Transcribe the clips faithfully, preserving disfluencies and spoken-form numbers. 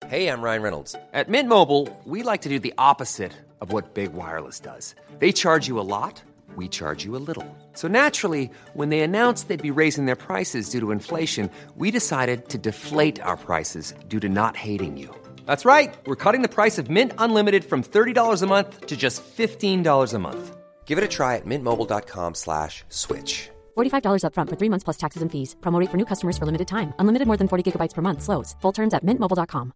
Hey, I'm Ryan Reynolds. At Mint Mobile, we like to do the opposite of what Big Wireless does. They charge you a lot, we charge you a little. So naturally, when they announced they'd be raising their prices due to inflation, we decided to deflate our prices due to not hating you. That's right. We're cutting the price of Mint Unlimited from thirty dollars a month to just fifteen dollars a month. Give it a try at mintmobile.com slash switch. forty-five dollars up front for three months plus taxes and fees. Promo rate for new customers for limited time. Unlimited more than forty gigabytes per month. Slows full terms at mint mobile dot com.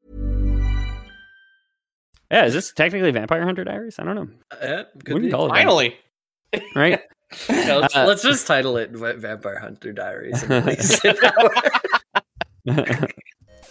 Yeah, is this technically Vampire Hunter Diaries? I don't know. Uh, We can call it Finally. that. Right? No, let's, Uh, let's just title it Va- Vampire Hunter Diaries. And release it.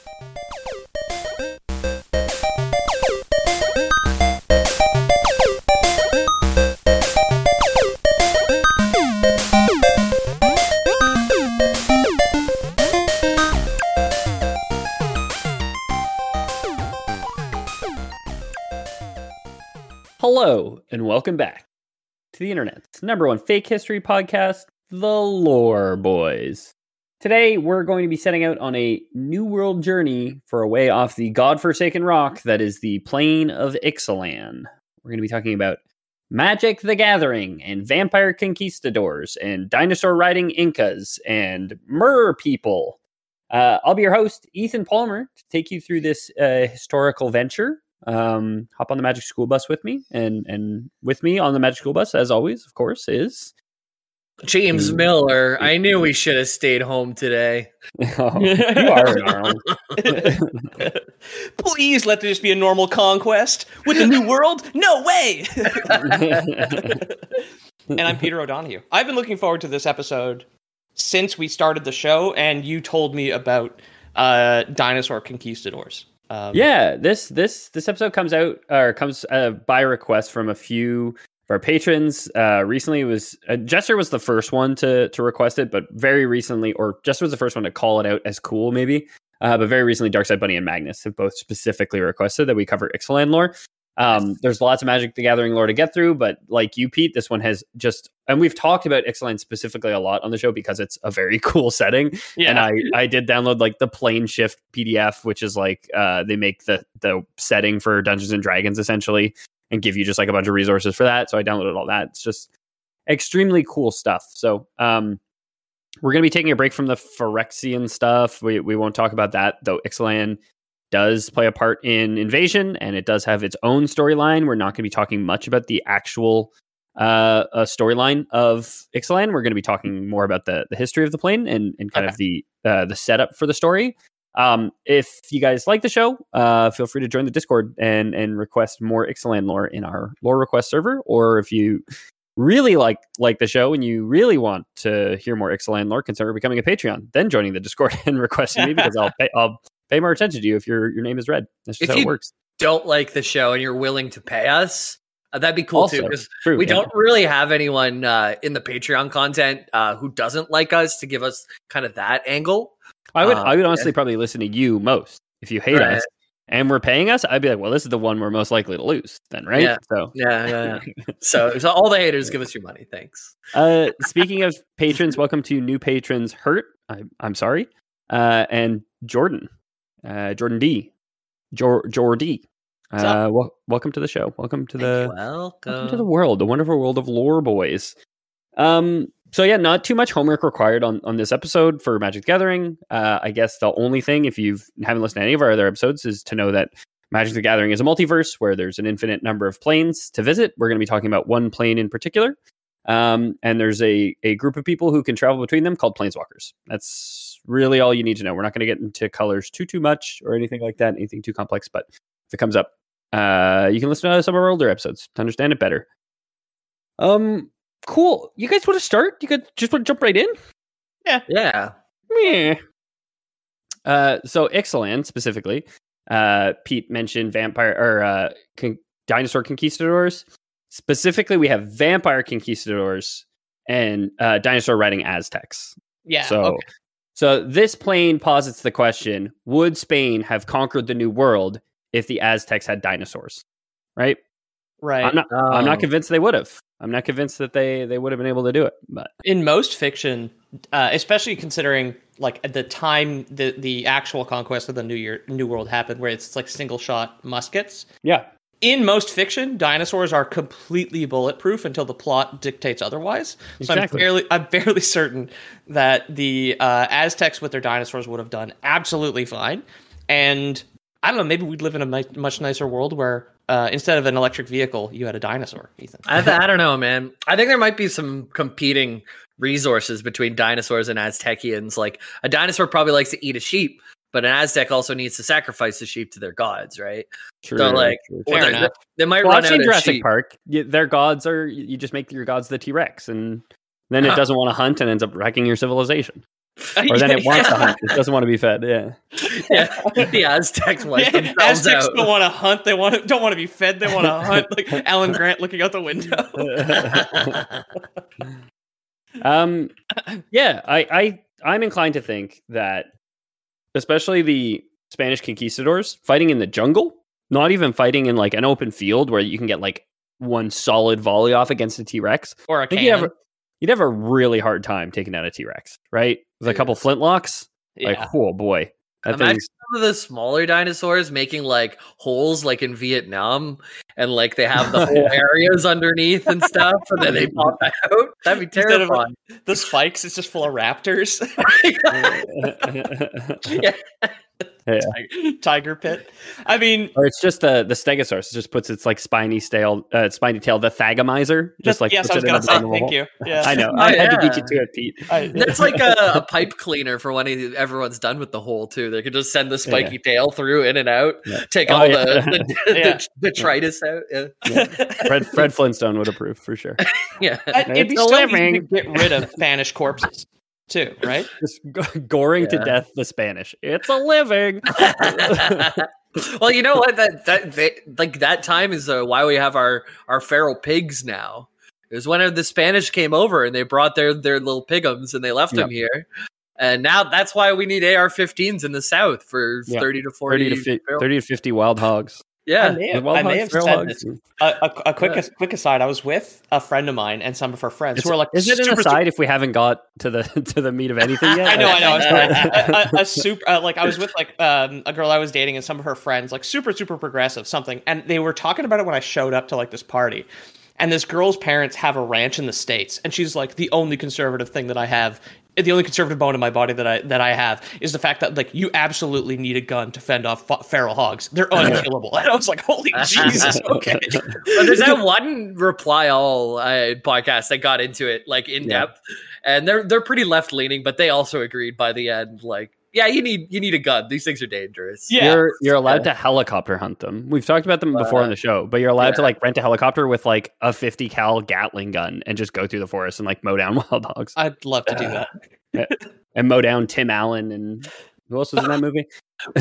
Hello, and welcome back to the internet's number one fake history podcast, The Lore Boys. Today, we're going to be setting out on a new world journey for a way off the godforsaken rock that is the Plain of Ixalan. We're going to be talking about Magic the Gathering, and vampire conquistadors, and dinosaur-riding Incas, and mer people. Uh, I'll be your host, Ethan Palmer, to take you through this uh, historical venture. Um, hop on the Magic School Bus with me, and and with me on the Magic School Bus, as always, of course, is James Miller. I knew we should have stayed home today. oh, you are an Arnold. Please let this be a normal conquest with the new world. No way. And I'm Peter O'Donohue. I've been looking forward to this episode since we started the show, and you told me about uh, dinosaur conquistadors. Um, Yeah, this this this episode comes out or comes uh, by request from a few of our patrons. Uh, recently, it was uh, Jester was the first one to to request it, but very recently, or Jester was the first one to call it out as cool, maybe. Uh, but very recently, Darkside Bunny and Magnus have both specifically requested that we cover Ixalan lore. Um, there's lots of Magic the Gathering lore to get through, but like you, Pete, this one has just, and we've talked about Ixalan specifically a lot on the show because it's a very cool setting. Yeah. And I, I did download like the Plane Shift P D F, which is like, uh, they make the, the setting for Dungeons and Dragons essentially and give you just like a bunch of resources for that. So I downloaded all that. It's just extremely cool stuff. So, um, we're going to be taking a break from the Phyrexian stuff. We, we won't talk about that, though Ixalan does play a part in Invasion, and it does have its own storyline. We're not going to be talking much about the actual uh, uh, storyline of Ixalan. We're going to be talking more about the, the history of the plane and, and kind Okay. of the uh, the setup for the story. Um, if you guys like the show, uh, feel free to join the Discord and and request more Ixalan lore in our lore request server. Or if you really like like the show and you really want to hear more Ixalan lore, consider becoming a Patreon, then joining the Discord and requesting me because I'll pay, I'll pay more attention to you if your your name is read. That's just If how it you works. Don't like the show and you're willing to pay us, uh, that'd be cool Also, too. Because true, we yeah. don't really have anyone uh, in the Patreon content uh, who doesn't like us to give us kind of that angle. I would uh, I would honestly yeah. probably listen to you most if you hate Right. us and we're paying us. I'd be like, well, this is the one we're most likely to lose, then, right? Yeah. So, Yeah, yeah, yeah. so, so all the haters, give us your money. Thanks. uh, speaking of patrons, welcome to new patrons, Hurt. I, I'm sorry, uh, and Jordan, uh, Jordan D, Jor Jordy. What's Uh, wel- welcome to the show. Welcome to the Welcome. welcome to the world, the wonderful world of Lore Boys. Um. So yeah, not too much homework required on, on this episode for Magic the Gathering. Uh, I guess the only thing, if you haven't listened to any of our other episodes, is to know that Magic the Gathering is a multiverse where there's an infinite number of planes to visit. We're going to be talking about one plane in particular. Um, and there's a, a group of people who can travel between them called Planeswalkers. That's really all you need to know. We're not going to get into colors too, too much or anything like that, anything too complex. But if it comes up, uh, you can listen to some of our older episodes to understand it better. Um, cool. You guys want to start? You could just want to jump right in? Yeah. Meh. Uh, so Ixalan specifically, uh, Pete mentioned vampire or uh, con- dinosaur conquistadors. Specifically, we have vampire conquistadors and uh, dinosaur riding Aztecs. Yeah. So, okay. so this plane posits the question: would Spain have conquered the New World if the Aztecs had dinosaurs? Right. Right. I'm not. I'm not Oh. convinced they would have. I'm not convinced that they they would have been able to do it. But in most fiction, uh, especially considering like at the time the the actual conquest of the New Year New World happened, where it's like single shot muskets. Yeah. In most fiction, dinosaurs are completely bulletproof until the plot dictates otherwise. So Exactly. I'm fairly, I'm fairly certain that the uh, Aztecs with their dinosaurs would have done absolutely fine. And I don't know, maybe we'd live in a mi- much nicer world where uh, instead of an electric vehicle, you had a dinosaur, Ethan. I, th- I don't know, man. I think there might be some competing resources between dinosaurs and Aztecians. Like a dinosaur probably likes to eat a sheep, but an Aztec also needs to sacrifice the sheep to their gods, right? True, so like, true, well, Fair they, enough. they might well, run I've out seen of Jurassic sheep. Park. You, their gods are you just make your gods the T-Rex, and then it doesn't want to hunt and ends up wrecking your civilization. Or then it wants to hunt, it doesn't want to be fed. Yeah, Yeah, the Aztecs wipe Yeah, themselves Aztecs out. don't want to hunt. They want to, don't want to be fed. They want to hunt. Like Alan Grant looking out the window. um, yeah, I, I I'm inclined to think that, especially the Spanish conquistadors fighting in the jungle, not even fighting in like an open field where you can get like one solid volley off against a T-Rex. Or a I think you'd have, cannon. a, you'd have a really hard time taking out a T-Rex, right? With a couple Yes. flintlocks, Yeah. like oh boy, that Imagine thing's some of the smaller dinosaurs making like holes like in Vietnam, and like they have the whole areas underneath and stuff, and then they pop out. That'd be Instead of- terrifying. The spikes, it's just full of raptors. Yeah. Yeah. Tiger, tiger pit. I mean, Or it's just the the Stegosaurus. It just puts its like spiny tail, uh, spiny tail, the Thagomizer. Just like yes, puts I was it in gonna the say bottom of a thank hole. you. Yeah, I know. Oh, I had to beat yeah. you to it, Pete. I- That's like a, a pipe cleaner for when he- everyone's done with the hole too. They could just send the spiky tail through in and out, Yeah. take Oh, all yeah. the, the, Yeah. the detritus out. Yeah, Fred Fred Flintstone would approve for sure. yeah. I- it'd be It's a so easy to living. get rid of Spanish corpses too, right? Just g- goring to Yeah. death the Spanish. It's a living. Well, you know what? That that they, like that time is uh, why we have our our feral pigs now. It was when the Spanish came over and they brought their their little pigums and they left them here. And now that's why we need A R fifteens in the south for Yeah. thirty to forty. thirty to, fi- feral- thirty to fifty wild hogs. yeah. I may have, Wild I may hogs, have feral said hogs. this. A, a, a quick Yeah. quick aside. I was with a friend of mine and some of her friends It's- who are like is it an super, aside if we haven't got to the to the meat of anything yet? I know, I know. I'm sorry. a, a, a super, uh, like I was with like um, a girl I was dating and some of her friends, like super, super progressive, something, and they were talking about it when I showed up to like this party. And this girl's parents have a ranch in the States, and she's like, the only conservative thing that I have, the only conservative bone in my body that I that I have is the fact that like you absolutely need a gun to fend off f- feral hogs. They're unkillable. And I was like, holy Jesus, okay. But there's that one Reply All uh, podcast that got into it like in Yeah. depth, and they're they're pretty left leaning, but they also agreed by the end. Like, yeah, you need you need a gun. These things are dangerous. Yeah. You're you're allowed to helicopter hunt them. We've talked about them before Uh, on the show, but you're allowed to yeah. like rent a helicopter with like a fifty cal Gatling gun and just go through the forest and like mow down wild hogs I'd love to do that. and mow down Tim Allen and who else was in that movie?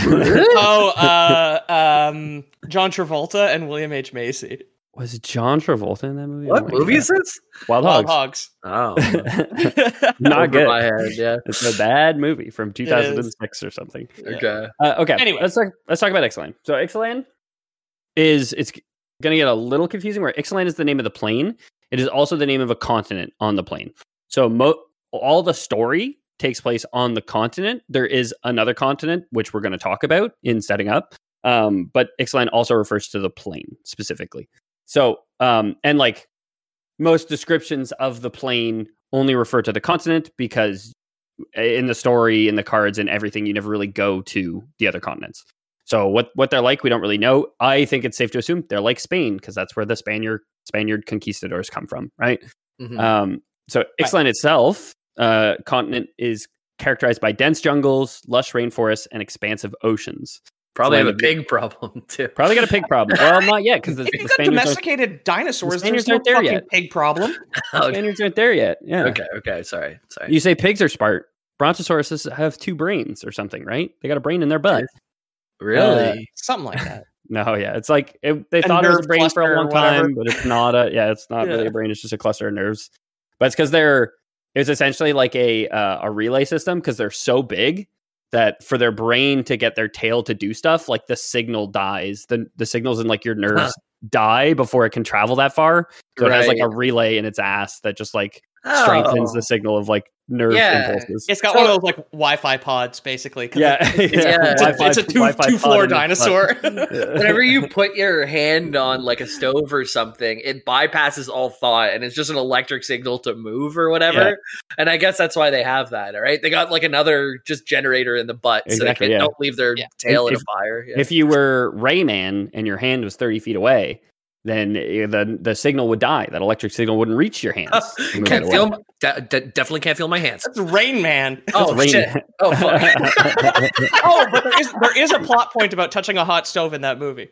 Oh, uh, um, John Travolta and William H. Macy. Was John Travolta in that movie? What Oh my movie God. is this? Wild Wild Hogs. Hogs. Oh, Not over good. my head. Yeah. It's a bad movie from two thousand six or something. Okay. Uh, okay. Anyway. let's talk. Let's talk about Ixalan. So Ixalan is it's going to get a little confusing. Where Ixalan is the name of the plane, it is also the name of a continent on the plane. So mo- all the story takes place on the continent. There is another continent which we're going to talk about in setting up, um, but Ixalan also refers to the plane specifically. So um, and like most descriptions of the plane only refer to the continent because in the story, in the cards, and everything, you never really go to the other continents. So what what they're like, we don't really know. I think it's safe to assume they're like Spain because that's where the Spaniard Spaniard conquistadors come from, right? Mhm. Um, so Ixalan itself, uh, continent is characterized by dense jungles, lush rainforests, and expansive oceans. Probably have a Land of- pig problem too. Probably got a pig problem. Well, not yet because the, If the you've got Spaniards, aren't, domesticated dinosaurs, the Spaniards there's no aren't there fucking yet. pig problem. the Spaniards aren't there yet. Yeah. Okay. Okay. Sorry. Sorry. You say pigs are smart. Brontosauruses have two brains or something, right? They got a brain in their butt. Really? Something like that. No, yeah, it's like it, they A thought it was nerve a brain for cluster a or long whatever. time, but it's not a. Yeah, it's not really Yeah. a brain. It's just a cluster of nerves. But it's because they're. It's essentially like a uh, a relay system because they're so big that for their brain to get their tail to do stuff, like the signal dies. The the signals in like your nerves die before it can travel that far. So it has like Right. a relay in its ass that just like Oh. strengthens the signal of like nerve Yeah. impulses. It's got So- one of those like Wi-Fi pods, basically. 'cause Yeah, it's, yeah. Yeah. it's, a, Wi-Fi- it's a two Wi-Fi two pod floor in its butt. dinosaur. Whenever you put your hand on like a stove or something, it bypasses all thought and it's just an electric signal to move or whatever. Yeah. And I guess that's why they have that, all right? They got like another just generator in the butt so Exactly, they can, yeah. don't leave their Yeah. tail If- in a fire. Yeah. If you were Rayman and your hand was thirty feet away, then the the signal would die. That electric signal wouldn't reach your hands. to move can't it feel, away. de- de- definitely can't feel my hands. That's Rain Man. Oh, Rain shit. Man. Oh, fuck. Oh, but there is there is a plot point about touching a hot stove in that movie.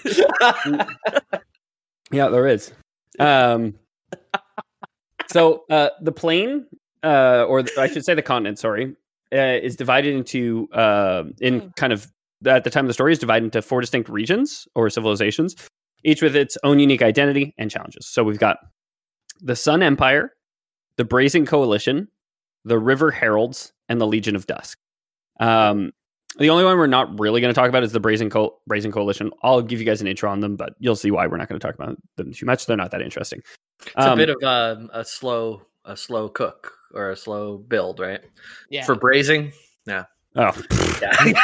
Yeah, there is. Um, so uh, the plane, uh, or the, I should say the continent, sorry, uh, is divided into, uh, in kind of, at the time of the story, is divided into four distinct regions or civilizations, each with its own unique identity and challenges. So we've got the Sun Empire, the Brazen Coalition, the River Heralds, and the Legion of Dusk. Um, the only one we're not really going to talk about is the Brazen Co- Brazen Coalition. I'll give you guys an intro on them, but you'll see why we're not going to talk about them too much. They're not that interesting. It's a Um, bit of um, a slow, a slow cook or a slow build, right? Yeah. For braising, oh, yeah.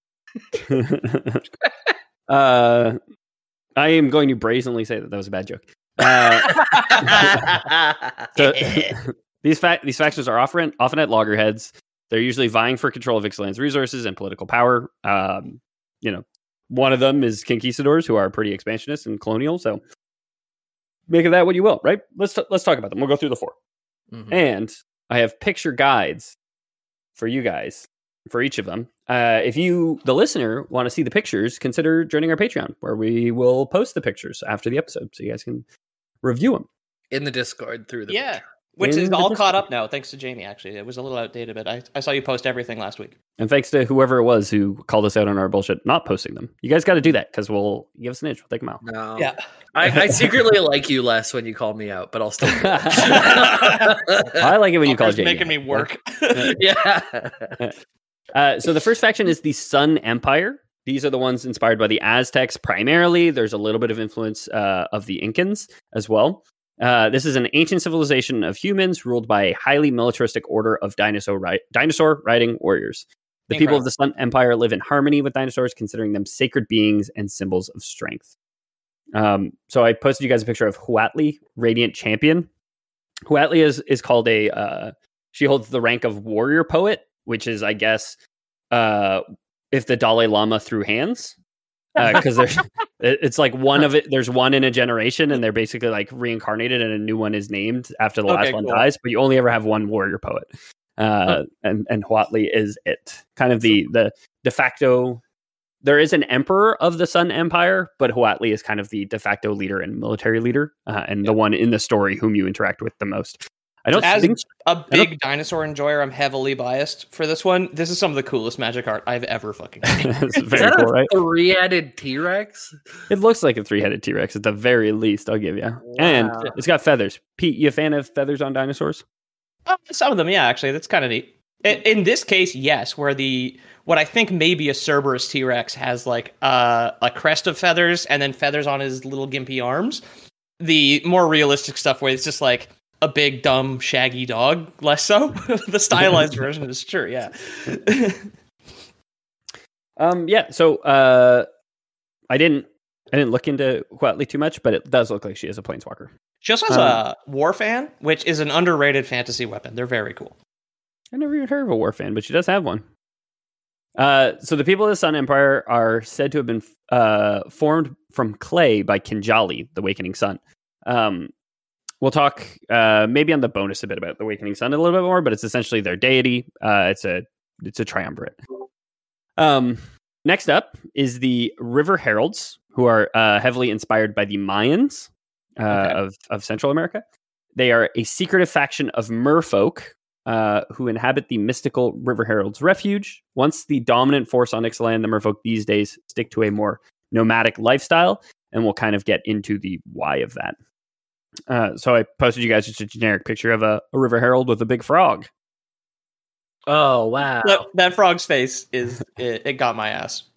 uh, I am going to brazenly say that that was a bad joke. Uh, so, these fa- these factions are often often at loggerheads. They're usually vying for control of Ixalan's resources and political power. Um, you know, one of them is conquistadors, who are pretty expansionist and colonial. So make of that what you will, right? Let's t- let's talk about them. We'll go through the four, Mhm. and I have picture guides for you guys for each of them. Uh, if you, the listener, want to see the pictures, consider joining our Patreon, where we will post the pictures after the episode, so you guys can review them. In the Discord through the Yeah. Which In is the all Discord. caught up now, thanks to Jamie, actually. It was a little outdated, but I, I saw you post everything last week. And thanks to whoever it was who called us out on our bullshit not posting them. You guys got to do that, because we'll give us an inch. We'll take them out. No. Yeah. I, I secretly like you less when you call me out, but I'll still. do I like it when you call Fucker's Jamie. making me work. it. yeah. Uh, so the first faction is the Sun Empire. These are the ones inspired by the Aztecs primarily. There's a little bit of influence uh, of the Incans as well. Uh, this is an ancient civilization of humans ruled by a highly militaristic order of dinosaur ri- dinosaur riding warriors. The people of the Sun Empire live in harmony with dinosaurs, considering them sacred beings and symbols of strength. Um, so I posted you guys a picture of Huatli, Radiant Champion. Huatli is is called a. Uh, she holds the rank of warrior poet, which is, I guess, uh, if the Dalai Lama threw hands, because there's it's like one of it. There's one in a generation, and they're basically like reincarnated, and a new one is named after the Okay, last one cool. dies. But you only ever have one warrior poet, uh, and and Huatli is it. Kind of the the de facto. There is an emperor of the Sun Empire, but Huatli is kind of the de facto leader and military leader, uh, and the one in the story whom you interact with the most. I don't As think a big dinosaur enjoyer, I'm heavily biased for this one. This is some of the coolest magic art I've ever fucking seen. it's Is very that cool, a right? three-headed T-Rex? It looks like a three-headed T-Rex at the very least, I'll give you. And Wow. it's got feathers. Pete, you a fan of feathers on dinosaurs? Uh, some of them, yeah, actually, that's kind of neat. In, in this case, yes, where the what I think may be a Cerberus T-Rex has like uh, a crest of feathers and then feathers on his little gimpy arms. The more realistic stuff where it's just like a big, dumb, shaggy dog, less so. The stylized version is true, yeah. Um, yeah, so uh, I didn't I didn't look into Huatli too much, but it does look like she is a planeswalker. She also has Um, a war fan, which is an underrated fantasy weapon. They're very cool. I never even heard of a war fan, but she does have one. Uh, so the people of the Sun Empire are said to have been uh, formed from clay by Kinjali, the Awakening Sun. Um, we'll talk uh, maybe on the bonus a bit about the Awakening Sun a little bit more, but it's essentially their deity. Uh, it's a it's a triumvirate. Um, next up is the River Heralds, who are uh, heavily inspired by the Mayans uh, Okay. of of Central America. They are a secretive faction of merfolk uh, who inhabit the mystical River Herald's refuge. Once the dominant force on Ixalan, the merfolk these days stick to a more nomadic lifestyle, and we'll kind of get into the why of that. Uh, so I posted you guys just a generic picture of a, a River Herald with a big frog. Oh wow! That, that frog's face is it, it got my ass.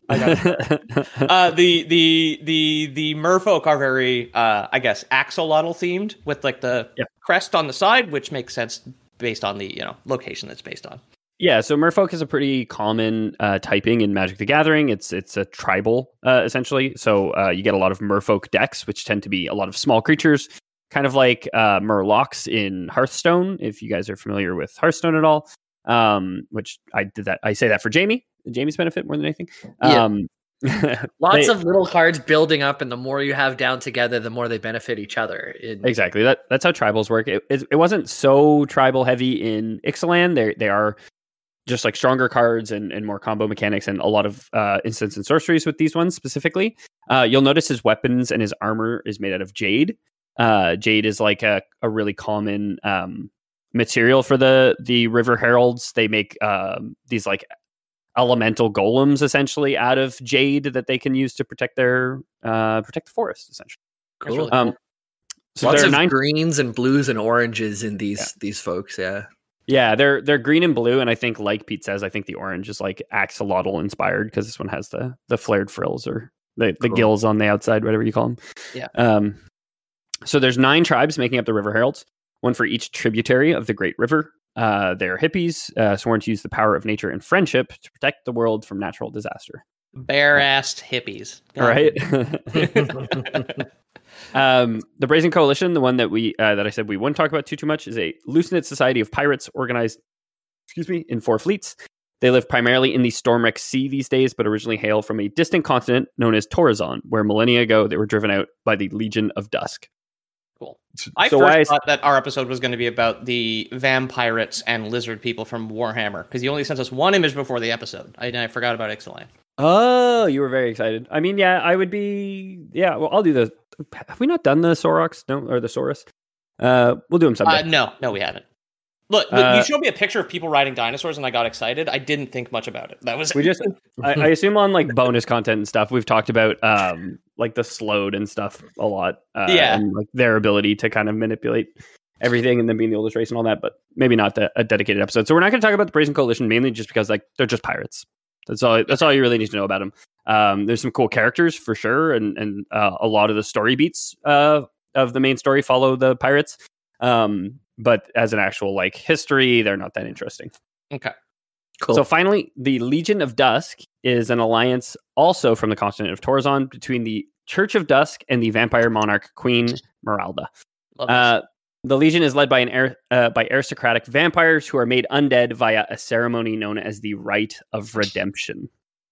I got uh, the the the the merfolk are very, uh, I guess, axolotl themed with like the yep. crest on the side, which makes sense based on the you know location that's based on. Yeah, so merfolk is a pretty common uh, typing in Magic the Gathering. It's it's a tribal, uh, essentially. So uh, you get a lot of merfolk decks, which tend to be a lot of small creatures, kind of like uh, murlocs in Hearthstone, if you guys are familiar with Hearthstone at all. Um, which I did that. I say that for Jamie. Jamie's benefit more than anything. Yeah. Um, Lots they, of little cards building up, and the more you have down together, the more they benefit each other. In- exactly. That that's how tribals work. It, it it wasn't so tribal heavy in Ixalan. They they are just like stronger cards and, and more combo mechanics and a lot of uh, instants and sorceries with these ones specifically. Uh, you'll notice his weapons and his armor is made out of jade. Uh, jade is like a, a really common um, material for the, the River Heralds. They make um, these like elemental golems essentially out of jade that they can use to protect their uh, protect the forest essentially. Cool. Really Um, cool. so Lots there are of nine. greens and blues and oranges in these Yeah. these folks. Yeah. Yeah, they're they're green and blue, and I think, like Pete says, I think the orange is like axolotl inspired because this one has the the flared frills or the, the Cool. gills on the outside, whatever you call them. Yeah. Um. So there's nine tribes making up the River Heralds, one for each tributary of the Great River. Uh, they're hippies, uh, sworn to use the power of nature and friendship to protect the world from natural disaster. Bare-assed hippies. All right. Um, the Brazen Coalition, the one that we uh, that I said we wouldn't talk about too too much, is a loose-knit society of pirates organized, excuse me, in four fleets. They live primarily in the Stormwreck Sea these days, but originally hail from a distant continent known as Torazon, where millennia ago they were driven out by the Legion of Dusk. Cool. I So first why I- thought that our episode was going to be about the vampirates and lizard people from Warhammer, because you only sent us one image before the episode. I, I forgot about Ixalan. Oh, you were very excited. I mean, yeah, I would be. Yeah, well, I'll do the. Have we not done the Sorox? No, or the Saurus? Uh, we'll do them someday. Uh, no, no, we haven't. Look, look Uh, you showed me a picture of people riding dinosaurs, and I got excited. I didn't think much about it. That was We just, I, I assume on like bonus content and stuff, we've talked about um like the slowed and stuff a lot. Uh, Yeah. and like their ability to kind of manipulate everything and then being the oldest race and all that, but maybe not the, a dedicated episode. So we're not going to talk about the Brazen Coalition mainly just because like they're just pirates. That's all. That's all you really need to know about them. Um, there's some cool characters for sure, and and uh, a lot of the story beats uh, of the main story follow the pirates. Um, but as an actual like history, they're not that interesting. okay. Cool. So finally, the Legion of Dusk is an alliance also from the continent of Torazon between the Church of Dusk and the vampire monarch Queen Meralda. Love this. Uh, the Legion is led by an ar- uh, by aristocratic vampires who are made undead via a ceremony known as the Rite of Redemption.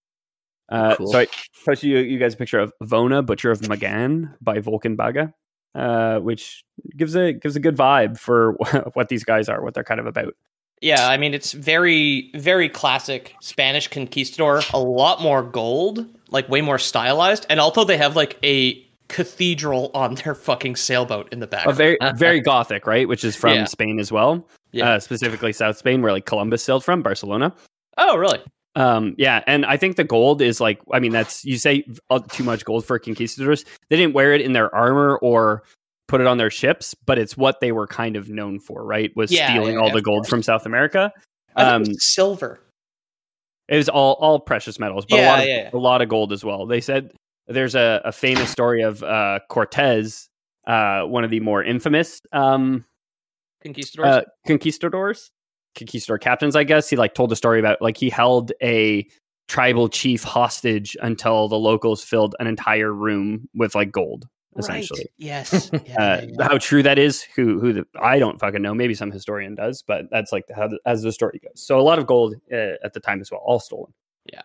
Uh, Cool. So I posted you, you guys a picture of Vona, Butcher of Magan by Volkan Baga, uh, which gives a gives a good vibe for what these guys are, what they're kind of about. Yeah, I mean, it's very, very classic Spanish conquistador. A lot more gold, like way more stylized. And although they have like a cathedral on their fucking sailboat in the back. A very very gothic, right? Which is from Yeah. Spain as well. Yeah. Uh, specifically South Spain, where like Columbus sailed from, Barcelona. Oh, really? Um, yeah, and I think the gold is like, I mean, that's you say uh, too much gold for conquistadors. They didn't wear it in their armor or put it on their ships, but it's what they were kind of known for, right? Was Yeah, stealing yeah, all yeah, the of gold course. from South America. I think Um, it was silver. it was all all precious metals, but a Yeah, lot of, yeah, yeah. a lot of gold as well. They said there's a, a famous story of uh, Cortez, uh, one of the more infamous um, Conquistadors. uh, conquistadors, conquistador captains, I guess. He like told a story about like he held a tribal chief hostage until the locals filled an entire room with like gold, essentially. Right. Yes. Yeah, Uh, yeah, yeah. How true that is, who who the, I don't fucking know. Maybe some historian does, but that's like how the, as the story goes. So a lot of gold uh, at the time as well, all stolen. Yeah.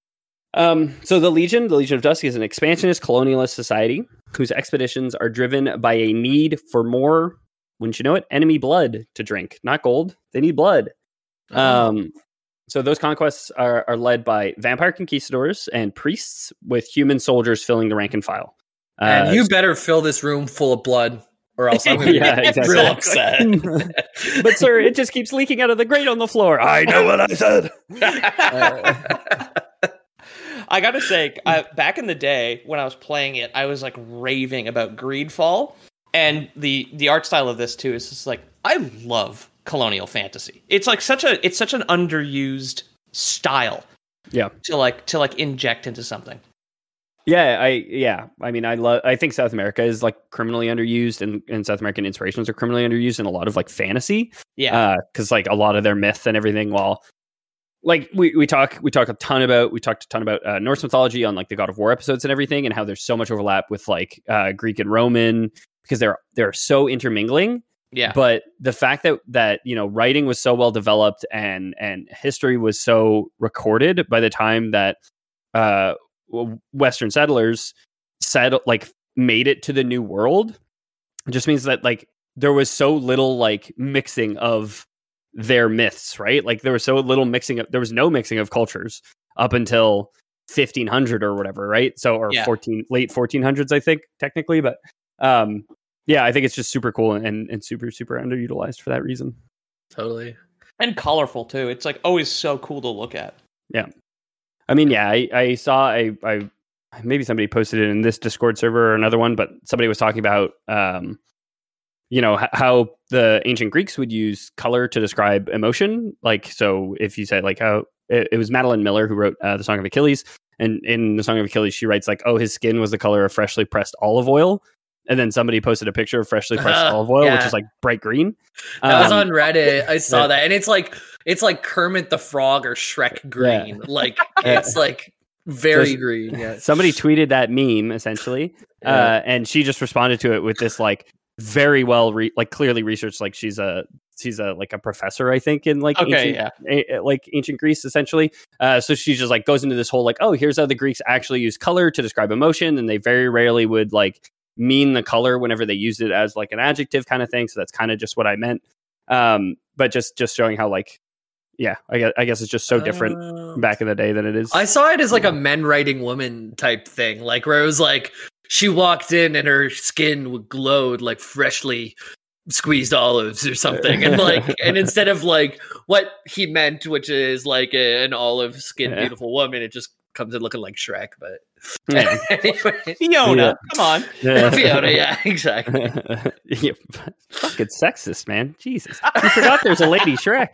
Um. So the Legion, the Legion of Dusk, is an expansionist colonialist society whose expeditions are driven by a need for more, wouldn't you know it, enemy blood to drink, not gold. They need blood. Um. So those conquests are, are led by vampire conquistadors and priests, with human soldiers filling the rank and file. Uh, and you better fill this room full of blood, or else I'm going to Yeah, be exactly. real upset. But sir, it just keeps leaking out of the grate on the floor. I know what I said. I gotta say, I, back in the day when I was playing it, I was like raving about Greedfall, and the the art style of this too is just like I love colonial fantasy. It's like such a it's such an underused style. Yeah. To like to like inject into something. Yeah, I yeah. I mean, I love. I think South America is like criminally underused, and, and South American inspirations are criminally underused in a lot of like fantasy. Yeah, because uh, like a lot of their myth and everything. While like we we talk we talk a ton about we talked a ton about uh, Norse mythology on like the God of War episodes and everything, and how there's so much overlap with like uh, Greek and Roman because they're they're so intermingling. Yeah, but the fact that that you know writing was so well developed and and history was so recorded by the time that uh, Western settlers said like made it to the New World, it just means that like there was so little like mixing of their myths, right? Like there was so little mixing of, there was no mixing of cultures up until fifteen hundred or whatever, right? So or yeah. fourteen late fourteen hundreds, I think technically, but um. Yeah, I think it's just super cool and, and super, super underutilized for that reason. Totally. And colorful, too. It's like always so cool to look at. Yeah. I mean, yeah, I, I saw, I, I maybe somebody posted it in this Discord server or another one, but somebody was talking about, um, you know, h- how the ancient Greeks would use color to describe emotion. Like, so if you said like how, it, it was Madeline Miller who wrote uh, The Song of Achilles. And in The Song of Achilles, she writes like, oh, his skin was the color of freshly pressed olive oil. And then somebody posted a picture of freshly pressed Uh, olive oil, yeah. which is like bright green. That Um, was on Reddit. I saw yeah. that, and it's like it's like Kermit the Frog or Shrek green. Like it's like very So- green. Yeah. Somebody tweeted that meme essentially, Yeah. uh, and she just responded to it with this like very well, re- like clearly researched. Like she's a she's a like a professor, I think, in like Okay, ancient, a- like ancient Greece, essentially. Uh, so she just like goes into this whole like, oh, here's how the Greeks actually use color to describe emotion, and they very rarely would like mean the color whenever they used it as like an adjective kind of thing. So that's kind of just what I meant. Um, but just just showing how like, yeah, I guess, I guess it's just so different Um, back in the day than it is. I saw it as like a men writing woman type thing, like where it was like she walked in and her skin glowed like freshly squeezed olives or something, and like and instead of like what he meant, which is like a, an olive skinned Yeah. beautiful woman, it just comes in looking like Shrek. But Yeah. anyway, Fiona, Yeah. come on. Yeah. Fiona, yeah, exactly. Yeah, fucking sexist, man. Jesus, you forgot there's a lady Shrek.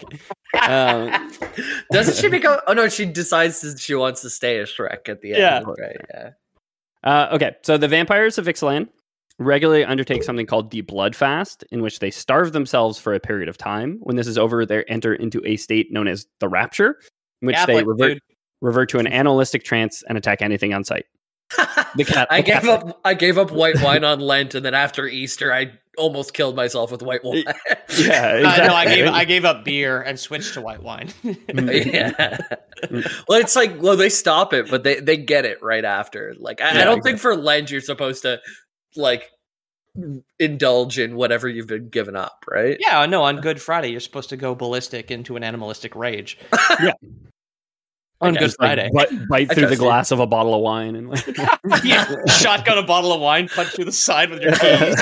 Um, Doesn't she become? Oh no, she decides that she wants to stay a Shrek at the end. Yeah. Right. Yeah. Uh, okay, so the vampires of Ixalan regularly undertake something called the Blood Fast, in which they starve themselves for a period of time. When this is over, they enter into a state known as the Rapture, in which they Catholic, revert dude. revert to an animalistic trance and attack anything on sight. The cat- I the gave Catholic- up. I gave up white wine on Lent, and then after Easter, I almost killed myself with white wine. Yeah, Uh, exactly. no, I gave I gave up beer and switched to white wine. yeah. Well, it's like, well, they stop it, but they, they get it right after. Like, I, Yeah, I don't exactly. think for Lent you're supposed to like indulge in whatever you've been given up, right? Yeah, no, on Good Friday you're supposed to go ballistic into an animalistic rage. Yeah. On Okay. Good Just, like, Friday. bite, bite I through the trust you. glass of a bottle of wine and like. Yeah, shotgun a bottle of wine, punch through the side with your keys.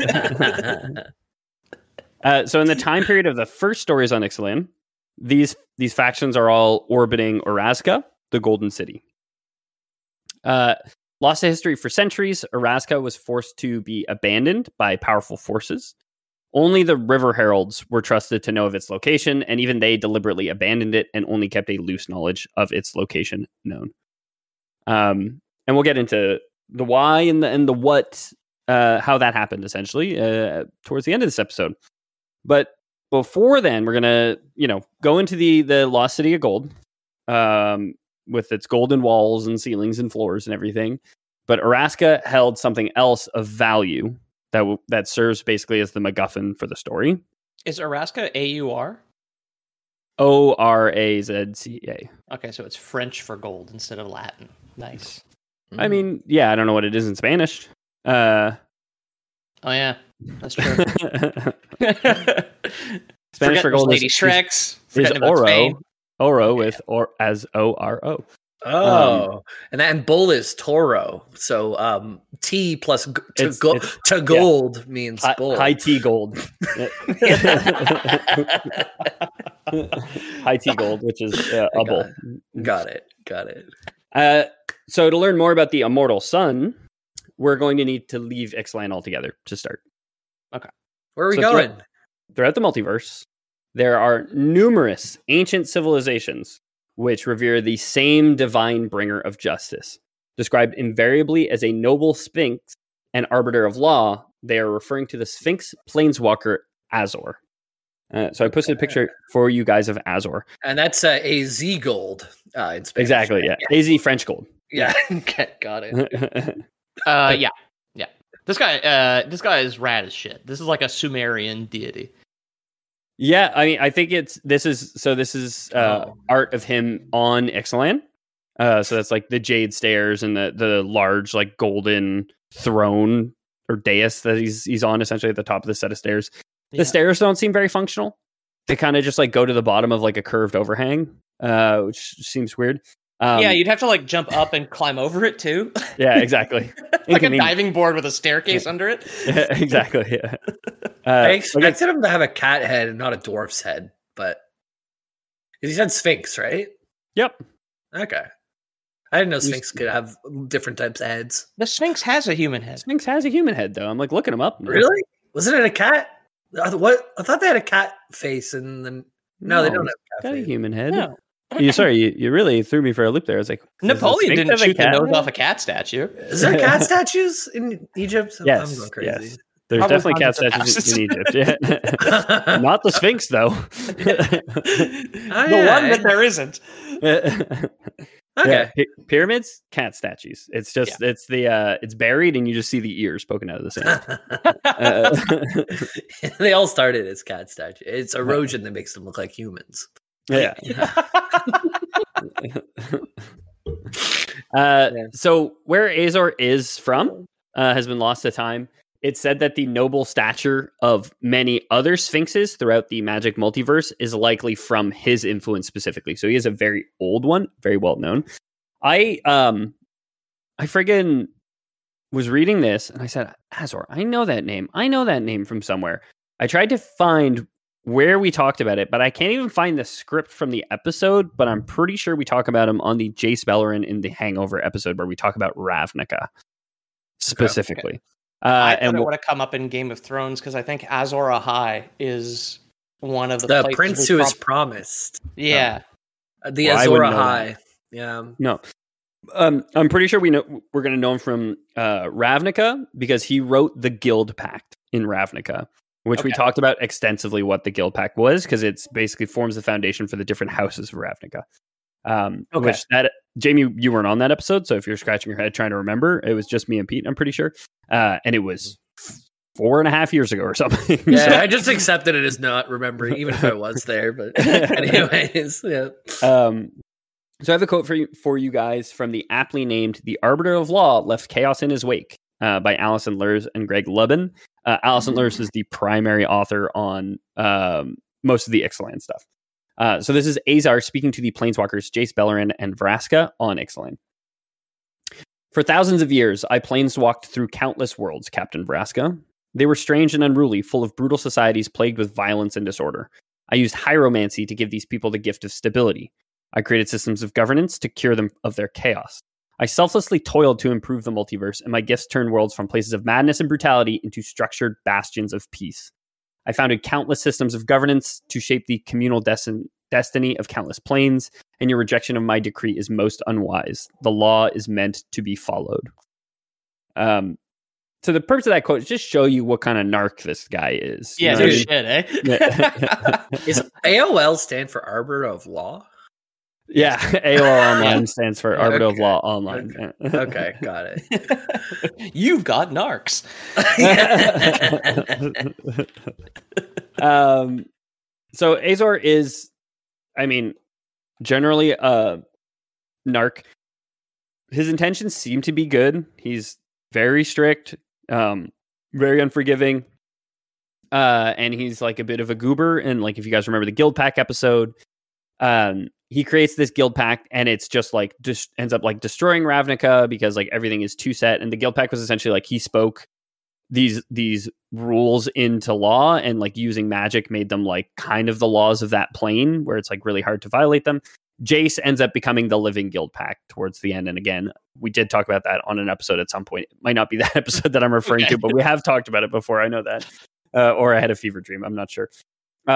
Uh, so in the time period of the first stories on Ixalan, these these factions are all orbiting Orazca, the Golden City. Uh, lost to history for centuries, Orazca was forced to be abandoned by powerful forces. Only the River Heralds were trusted to know of its location, and even they deliberately abandoned it and only kept a loose knowledge of its location known. Um, and we'll get into the why and the and the what, uh, how that happened essentially uh, towards the end of this episode. But before then, we're gonna, you know, go into the the Lost City of Gold, um, with its golden walls and ceilings and floors and everything. But Orazca held something else of value that w- that serves basically as the MacGuffin for the story. Is Orazca A U R? O R A Z C A. Okay, so it's French for gold instead of Latin. Nice. I mean, yeah, I don't know what it is in Spanish. Uh, Oh yeah, that's true. Spanish Forgetting for gold those Lady is, Shreks. is Forgetting about Oro. Spain. Oro with or as O R O. Oh, and that and bull is Toro. So um, T plus g- to, It's- go- it's- to gold means Hi- bull. High tea gold. High tea gold, which is uh, a bull. Got it. Got it. Uh, so to learn more about the immortal sun, we're going to need to leave Ixalan altogether to start. Where are we So going? throughout- Throughout the multiverse, there are numerous ancient civilizations which revere the same divine bringer of justice. Described invariably as a noble sphinx and arbiter of law, they are referring to the Sphinx planeswalker Azor. Uh, so I posted a picture for you guys of Azor. And that's uh, A Z gold uh, in Spanish. Exactly, yeah. yeah. A Z French gold. Yeah, okay, got it. uh, yeah, yeah. This guy, uh, this guy is rad as shit. This is like a Sumerian deity. Yeah, I mean, I think it's, this is, so this is uh, oh. art of him on Ixalan. Uh, so that's like the jade stairs and the the large like golden throne or dais that he's he's on, essentially at the top of the set of stairs. The yeah. stairs don't seem very functional. They kind of just like go to the bottom of like a curved overhang, uh, which seems weird. Um, yeah, you'd have to like jump up and climb over it too. Yeah, exactly. Like a diving board with a staircase yeah. under it. Yeah, exactly. Yeah. Uh, I expected okay. him to have a cat head and not a dwarf's head, but he said Sphinx, right? Yep. Okay. I didn't know Sphinx could have different types of heads. The Sphinx has a human head. Sphinx has a human head, though. I'm like looking him up. Really? Wasn't it a cat? I th- what? I thought they had a cat face, and then no, no they don't have a cat got face. a human head. No. You sorry, you, you really threw me for a loop there. I was like, Napoleon didn't shoot the nose off a cat statue. Is there cat statues in Egypt? Yes, I'm going crazy. Yes. There's Probably definitely cat statues in, in Egypt. Yeah. Not the Sphinx, though. oh, the yeah. one that there isn't. Okay. Yeah, p- pyramids, cat statues. It's just yeah. it's the uh it's buried and you just see the ears poking out of the sand. uh, they all started as cat statues. It's erosion that makes them look like humans. Yeah. uh yeah. So where Azor is from uh, has been lost to time. It's said that the noble stature of many other sphinxes throughout the Magic multiverse is likely from his influence specifically. So he is a very old one, very well known. I um, I friggin' was reading this and I said, Azor, I know that name. I know that name from somewhere. I tried to find where we talked about it, but I can't even find the script from the episode. But I'm pretty sure we talk about him on the Jace Beleren in the Hangover episode where we talk about Ravnica specifically. Okay. Uh, I thought and it would have come up in Game of Thrones because I think Azor Ahai is one of the, the prince who prom- is promised. Yeah, uh, the well, Azor Ahai. Yeah, no, um, I'm pretty sure we know we're going to know him from uh, Ravnica because he wrote the Guild Pact in Ravnica, which okay. we talked about extensively. What the Guild Pact was because it's basically forms the foundation for the different houses of Ravnica. Um, okay. Which that Jamie, you weren't on that episode, so if you're scratching your head trying to remember, it was just me and Pete. I'm pretty sure, uh, and it was four and a half years ago or something. Yeah, so, I just accepted it as not remembering, even if I was there. But anyways, yeah. Um, so I have a quote for you for you guys from the aptly named "The Arbiter of Law Left Chaos in His Wake" uh, by Alison Lurs and Greg Lubin. Uh, Alison Lurs is the primary author on um, most of the Ixalan stuff. Uh, so this is Azar speaking to the planeswalkers Jace Beleren and Vraska on Ixalan. For thousands of years, I planeswalked through countless worlds, Captain Vraska. They were strange and unruly, full of brutal societies plagued with violence and disorder. I used hieromancy to give these people the gift of stability. I created systems of governance to cure them of their chaos. I selflessly toiled to improve the multiverse, and my gifts turned worlds from places of madness and brutality into structured bastions of peace. I founded countless systems of governance to shape the communal destin- destiny of countless planes, and your rejection of my decree is most unwise. The law is meant to be followed. Um, so the purpose of that quote is just show you what kind of narc this guy is. Yeah, no shit, eh? Is A O L stand for Arbiter of Law? Yeah, A O L Online stands for Arbiter okay. of Law Online. Okay. okay, got it. You've got narcs. um, so Azor is, I mean, generally a narc. His intentions seem to be good. He's very strict, um, very unforgiving, uh, and he's like a bit of a goober. And like, if you guys remember the Guild Pack episode, um. He creates this guild pact and it's just like just ends up like destroying Ravnica because like everything is too set. And the guild pact was essentially like he spoke these these rules into law and like using magic made them like kind of the laws of that plane where it's like really hard to violate them. Jace ends up becoming the living guild pact towards the end. And again, we did talk about that on an episode at some point. It might not be that episode that I'm referring okay. to, but we have talked about it before. I know that. Uh, or I had a fever dream. I'm not sure. Um,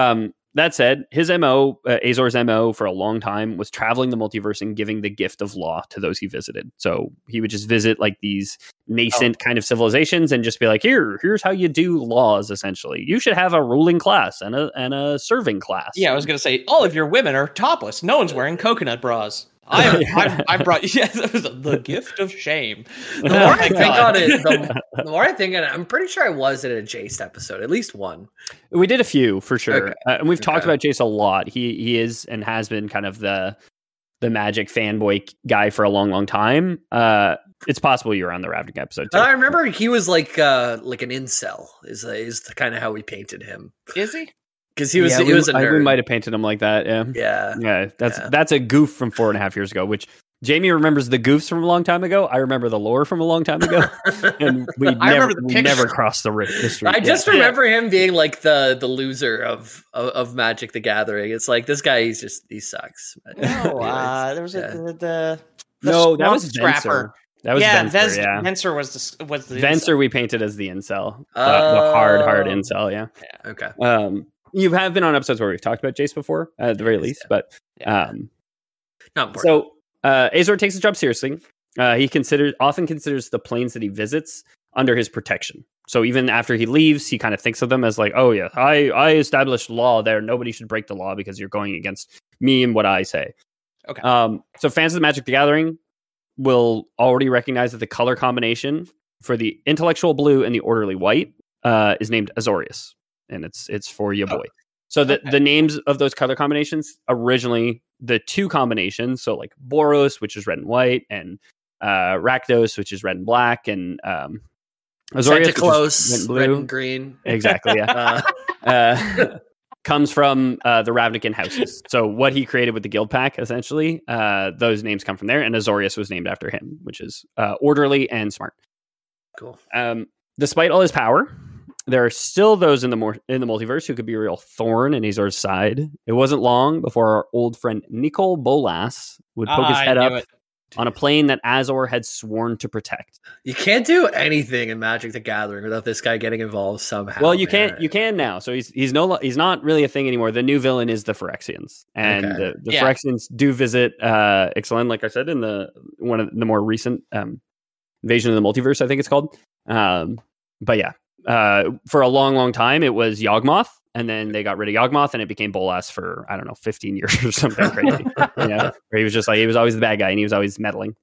that said, his M O, uh, Azor's M O for a long time was traveling the multiverse and giving the gift of law to those he visited. So he would just visit like these nascent oh. kind of civilizations and just be like, here, here's how you do laws, essentially. You should have a ruling class and a and a serving class. Yeah, I was going to say, all of your women are topless. No one's wearing coconut bras. I have, I've, I brought yes, it was the gift of shame. The more I think on it, the, the more I think on it, I'm pretty sure I was in a Jace episode, at least one. We did a few for sure, okay. uh, and we've okay. talked about Jace a lot. He he is and has been kind of the the Magic fanboy guy for a long, long time. Uh, it's possible you were on the Ravnik episode too. I remember he was like uh, like an incel. Is is kind of how we painted him. Is he? Because he was yeah, he we, was a nerd. I, we might have painted him like that. Yeah, yeah, yeah. That's yeah. that's a goof from four and a half years ago. Which Jamie remembers the goofs from a long time ago. I remember the lore from a long time ago, and we I never remember the we never crossed the, the street. I just yeah. remember him being like the the loser of, of of Magic the Gathering. It's like this guy, he's just he sucks. No, uh, there was yeah. a, the, the, the no, that was Trapper. That was yeah, Venser, Vez, yeah. Venser was the was the Venser. incel. We painted as the incel, Oh. the, the hard, hard incel. Yeah. yeah. Okay. Um, you have been on episodes where we've talked about Jace before, uh, at the very Yes, least, yeah. but Yeah. um, Not important. so uh, Azor takes his job seriously. Uh, he considers often considers the planes that he visits under his protection. So even after he leaves, he kind of thinks of them as like, oh yeah, I I established law there. Nobody should break the law because you're going against me and what I say. Okay. Um, so fans of the Magic the Gathering will already recognize that the color combination for the intellectual blue and the orderly white uh, is named Azorius, and it's it's for your boy. So the, Okay. the names of those color combinations originally the two combinations, so like Boros, which is red and white, and uh, Rakdos, which is red and black, and um, Azorius, Santa Claus, which is red and green. Exactly, yeah. Uh, uh, comes from uh, the Ravnican houses. So what he created with the guild pack, essentially, uh, those names come from there, and Azorius was named after him, which is uh, orderly and smart. cool. Um, despite all his power, there are still those in the more in the multiverse who could be a real thorn in Azor's side. It wasn't long before our old friend Nicol Bolas would poke his I head knew up it. on a plane that Azor had sworn to protect. You can't do anything in Magic the Gathering without this guy getting involved somehow. Well, you man. can't. You can now. So he's he's no lo- he's not really a thing anymore. The new villain is the Phyrexians, and Okay. the, the Yeah. Phyrexians do visit uh, Ixalan, like I said in the one of the more recent um, Invasion of the Multiverse, I think it's called. Um, but yeah, uh, for a long, long time it was Yawgmoth, and then they got rid of Yawgmoth, and it became Bolas for I don't know, fifteen years or something crazy. You know, where he was just like he was always the bad guy, and he was always meddling.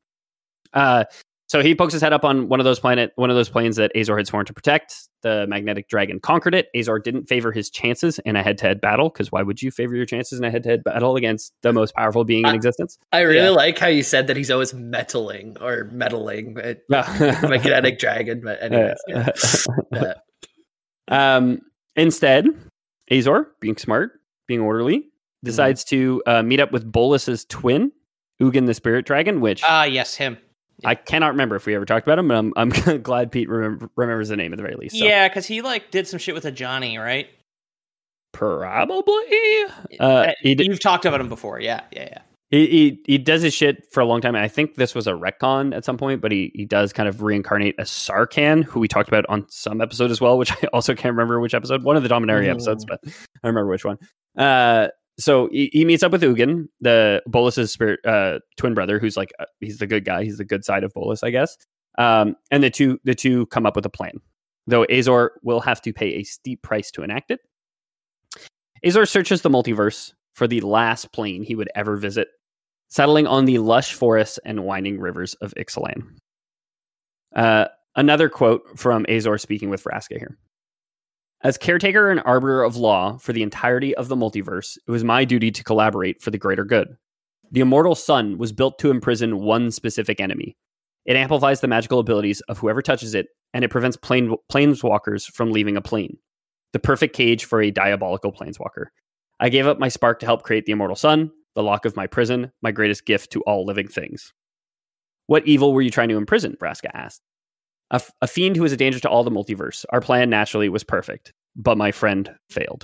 Uh, so he pokes his head up on one of those planet, one of those planes that Azor had sworn to protect. The magnetic dragon conquered it. Azor didn't favor his chances in a head-to-head battle, because why would you favor your chances in a head-to-head battle against the most powerful being in I- existence? I really Yeah. like how you said that he's always meddling or meddling at magnetic dragon. But anyways, yeah. Yeah. um, instead, Azor, being smart, being orderly, decides to uh, meet up with Bolas's twin, Ugin the Spirit Dragon, which Ah, yes, him. I cannot remember if we ever talked about him, but I'm, I'm glad Pete remember, remembers the name at the very least. So. Yeah, because he like did some shit with a Johnny, right? Probably. Uh, Uh, he, d- You've talked about him before. Yeah, yeah, yeah. he, he he does his shit for a long time. I think this was a retcon at some point, but he, he does kind of reincarnate a Sarkhan, who we talked about on some episode as well, which I also can't remember which episode. One of the Dominaria Mm. episodes, but I remember which one. Uh, so he, he meets up with Ugin, the Bolas's spirit uh, twin brother, who's like uh, he's the good guy. He's the good side of Bolas, I guess. Um, and the two the two come up with a plan, though Azor will have to pay a steep price to enact it. Azor searches the multiverse for the last plane he would ever visit, settling on the lush forests and winding rivers of Ixalan. Uh, another quote from Azor speaking with Vraska here. As caretaker and arbiter of law for the entirety of the multiverse, it was my duty to collaborate for the greater good. The immortal sun was built to imprison one specific enemy. It amplifies the magical abilities of whoever touches it, and it prevents plane, planeswalkers from leaving a plane. The perfect cage for a diabolical planeswalker. I gave up my spark to help create the immortal sun, the lock of my prison, my greatest gift to all living things. What evil were you trying to imprison? Vraska asked. A, f- a fiend who is a danger to all the multiverse. Our plan naturally was perfect, but my friend failed.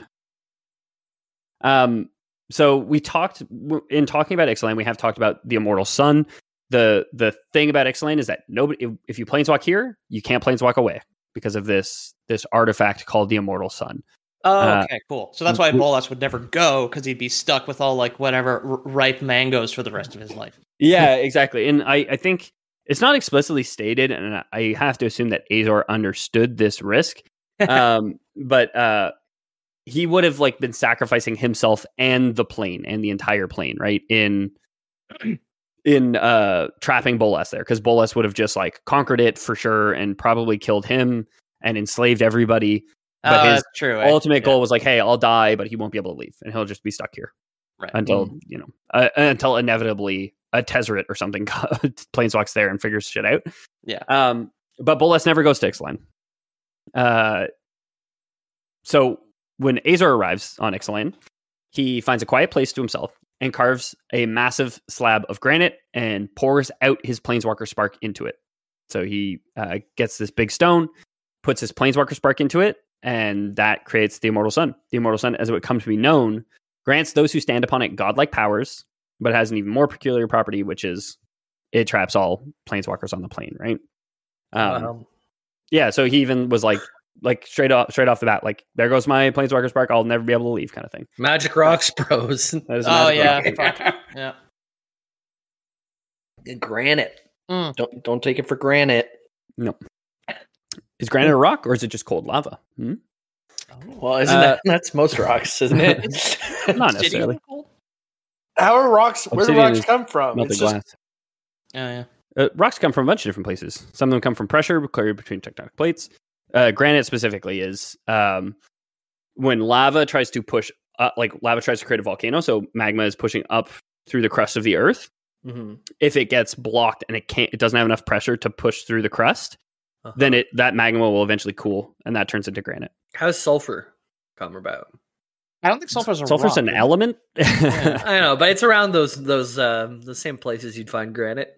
Um, so we talked in talking about Ixalan, we have talked about the immortal sun. The the thing about Ixalan is that nobody, if, if you planeswalk here, you can't planeswalk away because of this this artifact called the immortal sun. Oh, Uh, okay, cool. So that's why Bolas would never go, because he'd be stuck with all like whatever r- ripe mangoes for the rest of his life. Yeah, exactly. And I, I think it's not explicitly stated, and I have to assume that Azor understood this risk. Um, but uh, he would have like been sacrificing himself and the plane and the entire plane, right? In in uh, trapping Bolas there, because Bolas would have just like conquered it for sure and probably killed him and enslaved everybody. But Oh, his that's true. eh? ultimate Yeah. goal was like, hey, I'll die, but he won't be able to leave, and he'll just be stuck here Right. until you know, uh, until inevitably a Tezzeret or something planeswalks there and figures shit out. Yeah. Um, but Bolas never goes to Ixalan. Uh, so when Azor arrives on Ixalan, he finds a quiet place to himself and carves a massive slab of granite and pours out his Planeswalker Spark into it. So he uh, gets this big stone, puts his Planeswalker Spark into it, and that creates the Immortal Sun. The Immortal Sun, as it would come to be known, grants those who stand upon it godlike powers, but it has an even more peculiar property, which is it traps all Planeswalkers on the plane, right? Um, Wow. Yeah, so he even was like, like straight off, straight off the bat, like, there goes my Planeswalker Spark, I'll never be able to leave, kind of thing. Magic Rocks Bros. That is Oh Magic yeah. Rock. Fuck. Yeah. Granite. Mm. Don't don't take it for granted. No. Is granite a rock, or is it just cold lava? Hmm? Well, isn't Uh, that that's most rocks, isn't it? Not necessarily. Oh How are rocks? Where do Obsidian rocks is come from? Melted It's just glass. yeah. Uh, rocks come from a bunch of different places. Some of them come from pressure cleared between tectonic plates. Uh, granite specifically is um, when lava tries to push up, like lava tries to create a volcano. So magma is pushing up through the crust of the earth. Mhm. If it gets blocked and it can't, it doesn't have enough pressure to push through the crust, Uh-huh. then it that magma will eventually cool, and that turns into granite. How's sulfur come about? I don't think sulfur's a Sulfur's rock, an is it? element. I don't know, but it's around those those um, the same places you'd find granite.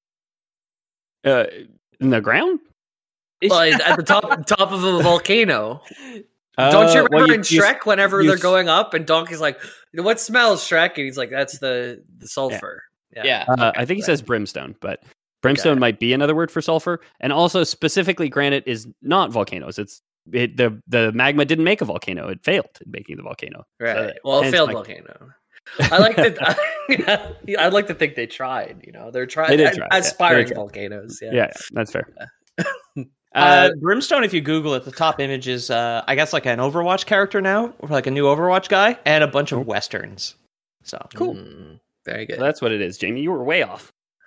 uh, in the ground. Well, at the top top of a volcano. Uh, Don't you remember well, in Shrek whenever you they're s- going up and Donkey's like, "What smells, Shrek?" And he's like, "That's the the sulfur." Yeah. Yeah. Uh, I think he says brimstone, but brimstone Okay. might be another word for sulfur. And also, specifically, granite is not volcanoes. It's it, the the magma didn't make a volcano; it failed in making the volcano. Right. So, well, a hence, failed like- volcano. I like that. I'd like to think they tried. You know, they're They trying did try, yeah. aspiring They tried. volcanoes. Yeah. Yeah, yeah, that's fair. Uh, Uh, Brimstone, if you Google it, the top image is, uh, I guess, like an Overwatch character now, or like a new Overwatch guy, and a bunch of westerns. So Cool. Mm, very good. so that's what it is, Jamie. You were way off.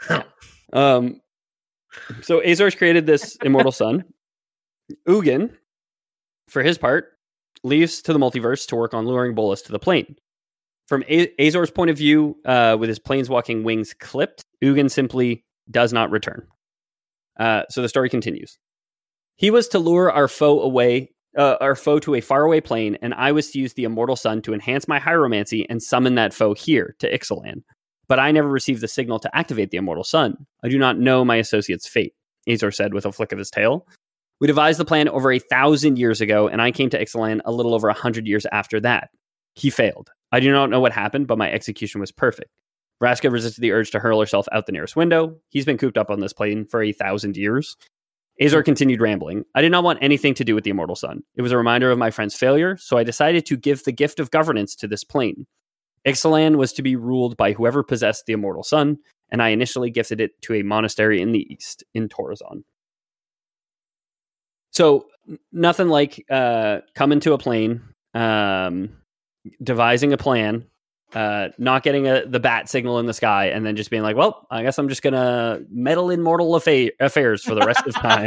um, so Azor's created this immortal sun. Ugin, for his part, leaves to the multiverse to work on luring Bolas to the plane. From A- Azor's point of view, uh, with his planeswalking wings clipped, Ugin simply does not return. Uh, so the story continues. He was to lure our foe away, uh, our foe to a faraway plane, and I was to use the immortal sun to enhance my hieromancy and summon that foe here to Ixalan. But I never received the signal to activate the immortal sun. I do not know my associate's fate, Azor said with a flick of his tail. We devised the plan over a thousand years ago, and I came to Ixalan a little over a hundred years after that. He failed. I do not know what happened, but my execution was perfect. Vraska resisted the urge to hurl herself out the nearest window. He's been cooped up on this plane for a thousand years. Azor continued rambling. I did not want anything to do with the immortal sun. It was a reminder of my friend's failure, so I decided to give the gift of governance to this plane. Ixalan was to be ruled by whoever possessed the immortal sun, and I initially gifted it to a monastery in the east, in Torazon. So, n- nothing like uh, coming to a plane, um, devising a plan, uh, not getting a, the bat signal in the sky, and then just being like, well, I guess I'm just going to meddle in mortal affa- affairs for the rest of time.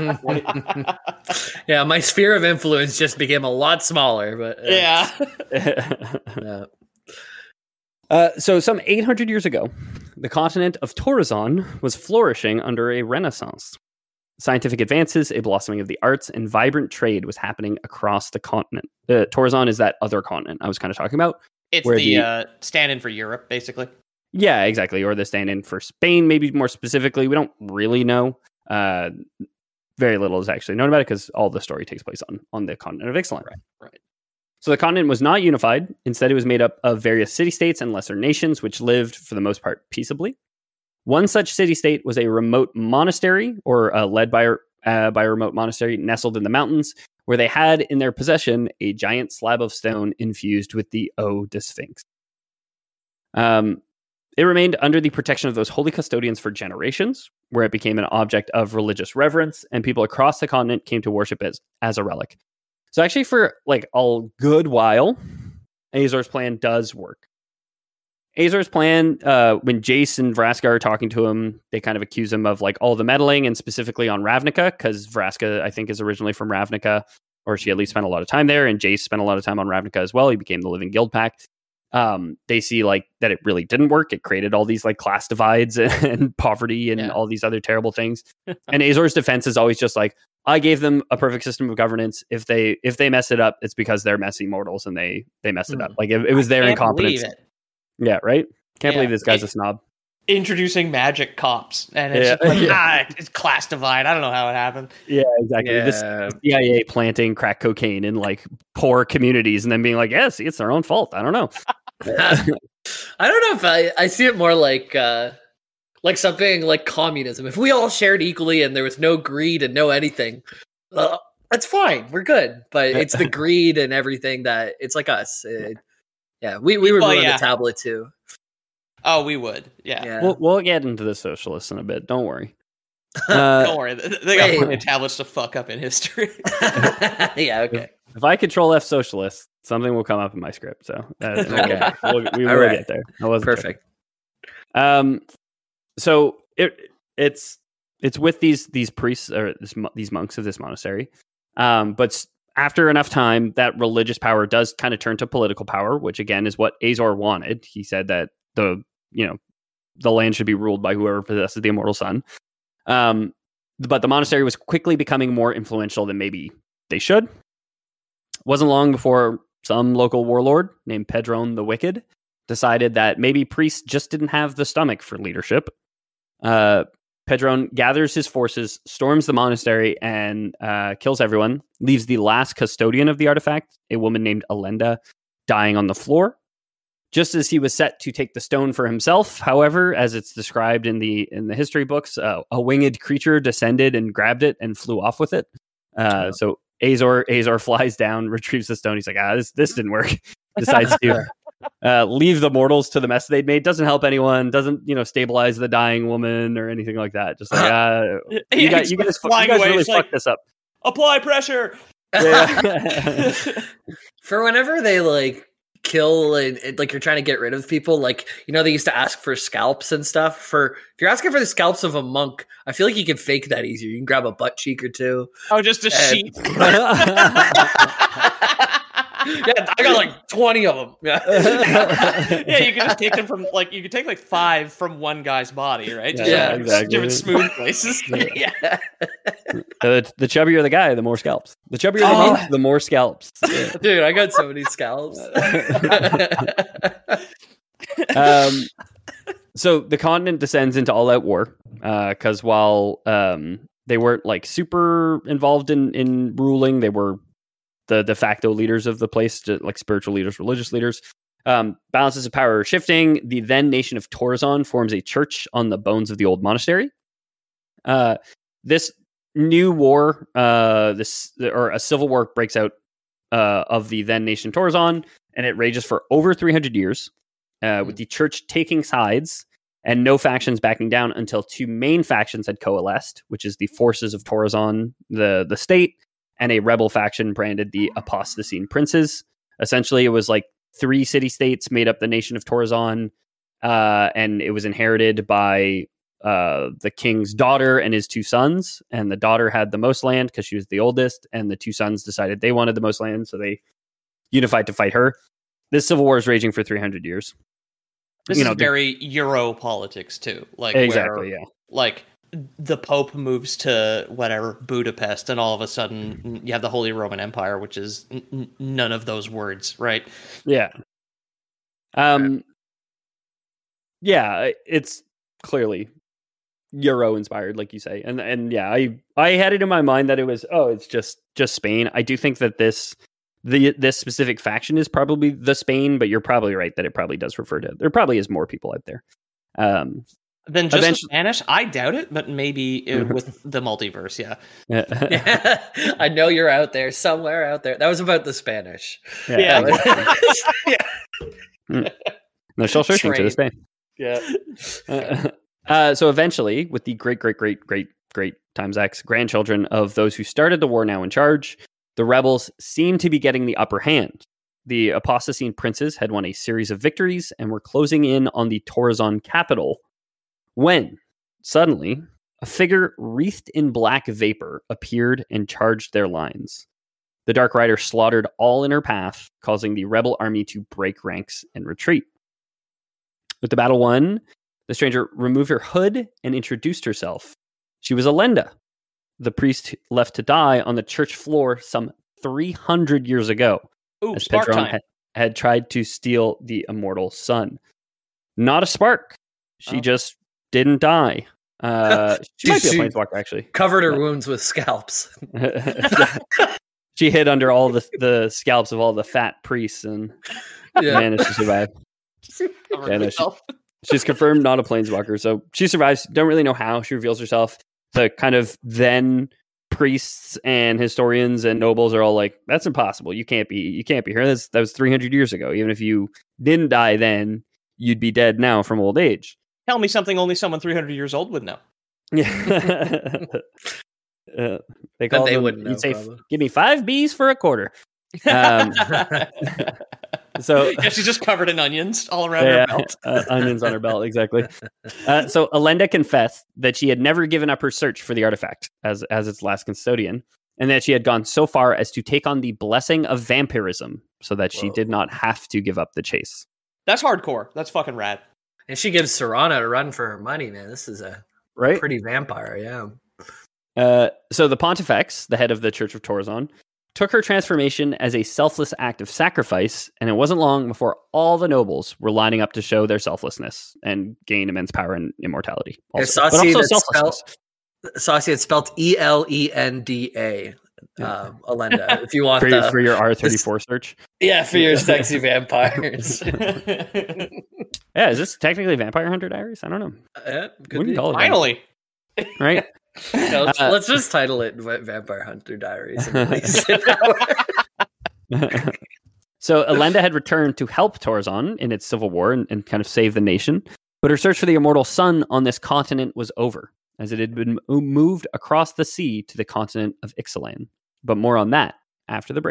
Yeah, my sphere of influence just became a lot smaller, but uh, yeah. yeah. Uh, so, some eight hundred years ago, the continent of Torazon was flourishing under a renaissance. Scientific advances, a blossoming of the arts, and vibrant trade was happening across the continent. Uh, Torazon is that other continent I was kind of talking about. It's Where the, the- uh, stand-in for Europe, basically. Yeah, exactly. Or the stand-in for Spain, maybe more specifically. We don't really know. Uh, very little is actually known about it because all the story takes place on, on the continent of Ixalan. Right, right. So the continent was not unified. Instead, it was made up of various city-states and lesser nations, which lived, for the most part, peaceably. One such city-state was a remote monastery, or uh, led by, uh, by a remote monastery nestled in the mountains, where they had in their possession a giant slab of stone infused with the O de Sphinx. Um, it remained under the protection of those holy custodians for generations, where it became an object of religious reverence, and people across the continent came to worship it as a relic. So actually, for like a good while, Azor's plan does work. Azor's plan, uh, when Jace and Vraska are talking to him, they kind of accuse him of like all the meddling, and specifically on Ravnica, because Vraska, I think, is originally from Ravnica, or she at least spent a lot of time there, and Jace spent a lot of time on Ravnica as well. He became the Living Guild Pact. Um, they see like that it really didn't work. It created all these like class divides and, and poverty and Yeah. all these other terrible things. And Azor's defense is always just like, I gave them a perfect system of governance. If they if they mess it up, it's because they're messy mortals and they they messed it up. Like it, it was their Can't incompetence. believe it. Yeah, right. Can't Yeah. believe this guy's It- a snob. Introducing magic cops, and it's Yeah. just like, Yeah. ah, it's class divide. I don't know how it happened. Yeah, exactly. This Yeah. C I A planting crack cocaine in like poor communities and then being like, yeah, see, it's their own fault. I don't know. I don't know if I, I see it more like uh, like something like communism. If we all shared equally and there was no greed and no anything, uh, that's fine. We're good. But it's the greed and everything that it's like us. It- yeah, we, we were Well, on yeah. the tablet too. Oh, we would. Yeah. Yeah. We'll, we'll get into the socialists in a bit. Don't worry. Uh, Don't worry. They they got wait. plenty of tablets to fuck up in history. yeah. Okay. if I control F socialists, something will come up in my script. So uh, Okay. we'll, we will All right. get there. I wasn't Perfect. joking. Um, so it it's it's with these these priests or this, mo- these monks of this monastery. Um, but s- after enough time, that religious power does kind of turn to political power, which again is what Azor wanted. He said that the you know the land should be ruled by whoever possesses the immortal sun. Um, but the monastery was quickly becoming more influential than maybe they should. Wasn't long before some local warlord named Pedron the Wicked decided that maybe priests just didn't have the stomach for leadership. Uh, Pedron gathers his forces, storms the monastery, and uh, kills everyone, leaves the last custodian of the artifact, a woman named Elenda, dying on the floor. Just as he was set to take the stone for himself, however, as it's described in the in the history books, uh, a winged creature descended and grabbed it and flew off with it. Uh, Oh. So Azor Azor flies down, retrieves the stone. He's like, ah, this this didn't work. Decides to uh, leave the mortals to the mess they'd made. Doesn't help anyone. Doesn't you know stabilize the dying woman or anything like that. Just like, uh, you, Yeah, guys, he's you guys, fu- you flying guys away. really It's like- fucked this up. Apply pressure. Yeah. For whenever they like kill and, and, like you're trying to get rid of people, like you know they used to ask for scalps and stuff. For if you're asking for the scalps of a monk, I feel like you can fake that easier. You can grab a butt cheek or two. Oh, just a And- sheep. Yeah, I got like twenty of them. Yeah. Yeah, you can just take them from like you could take like five from one guy's body, right? Just Yeah, like, exactly. different smooth places. yeah. the, the chubbier the guy, the more scalps. The chubbier the Oh. monk, the more scalps. Yeah. Dude, I got so many scalps. um, so the continent descends into all-out war because while um, they weren't like super involved in in ruling, they were the de facto leaders of the place, to, like spiritual leaders, religious leaders. Um, balances of power are shifting. The then nation of Torzon forms a church on the bones of the old monastery. Uh, this new war, uh, this or a civil war breaks out uh, of the then nation Torzon, and it rages for over three hundred years. Uh, with the church taking sides and no factions backing down until two main factions had coalesced, which is the forces of Torazon, the, the state, and a rebel faction branded the Apostasine Princes. Essentially, it was like three city-states made up the nation of Torazon, uh, and it was inherited by uh, the king's daughter and his two sons. And the daughter had the most land because she was the oldest, and the two sons decided they wanted the most land, so they unified to fight her. This civil war is raging for three hundred years. This You is know, the- very Euro politics too. Like Exactly, where, yeah. like the Pope moves to whatever Budapest, and all of a sudden you have the Holy Roman Empire, which is n- n- none of those words, right? Yeah. Um. Yeah, it's clearly Euro inspired, like you say, and and yeah, I I had it in my mind that it was oh, it's just just Spain. I do think that this the this specific faction is probably the Spain, but you're probably right that it probably does refer to there probably is more people out there. Um. Then just Eventually- Spanish? I doubt it, but maybe it, with the multiverse, yeah. Yeah. I know you're out there, somewhere out there. That was about the Spanish. Yeah. Yeah. They're still searching to this day. Yeah. Uh, uh, so eventually, with the great, great, great, great, great times X grandchildren of those who started the war now in charge, the rebels seem to be getting the upper hand. The Apostatine princes had won a series of victories and were closing in on the Torazon capital when, suddenly, a figure wreathed in black vapor appeared and charged their lines. The Dark Rider slaughtered all in her path, causing the rebel army to break ranks and retreat. With the battle won, the stranger removed her hood and introduced herself. She was Elenda, the priest left to die on the church floor some three hundred years ago, Ooh, as spark Pedron time. had, had tried to steal the immortal sun. Not a spark. She Oh. just didn't die. Uh, she might be a She- planeswalker, actually. Covered her wounds with scalps. She hid under all the, the scalps of all the fat priests and Yeah. managed to survive. Covered Yeah, no, she- herself. She's confirmed not a planeswalker, so she survives. Don't really know how she reveals herself. The kind of then priests and historians and nobles are all like, "That's impossible. You can't be. You can't be here. That's, that was three hundred years ago. Even if you didn't die then, you'd be dead now from old age." Tell me something only someone three hundred years old would know. Yeah. uh, they call they them, wouldn't know, you'd say, probably. "Give me five bees for a quarter." Um, so Yeah, she's just covered in onions all around Yeah, her belt. uh, onions on her belt, exactly. Uh, so Elenda confessed that she had never given up her search for the artifact as as its last custodian, and that she had gone so far as to take on the blessing of vampirism, so that she Whoa. did not have to give up the chase. That's hardcore. That's fucking rad. And she gives Serana a run for her money, man. This is a Right. pretty vampire, yeah. Uh, so the Pontifex, the head of the Church of Torazon, took her transformation as a selfless act of sacrifice, and it wasn't long before all the nobles were lining up to show their selflessness and gain immense power and immortality. Yeah, Also. But Saucy, also that's selflessness. Saucy, it's spelled E L E N D A. Uh, Elenda, if you want For, the, your- for your R thirty-four search. yeah, for your sexy vampires. Yeah, is this technically Vampire Hunter Diaries? I don't know. Yeah, could We can be. call it that, Finally. right? No, let's, Uh, let's just title it Va- Vampire Hunter Diaries. And release it that way. So Elenda had returned to help Torazon in its civil war and, and kind of save the nation, but her search for the immortal sun on this continent was over, as it had been mo- moved across the sea to the continent of Ixalan. But more on that after the break.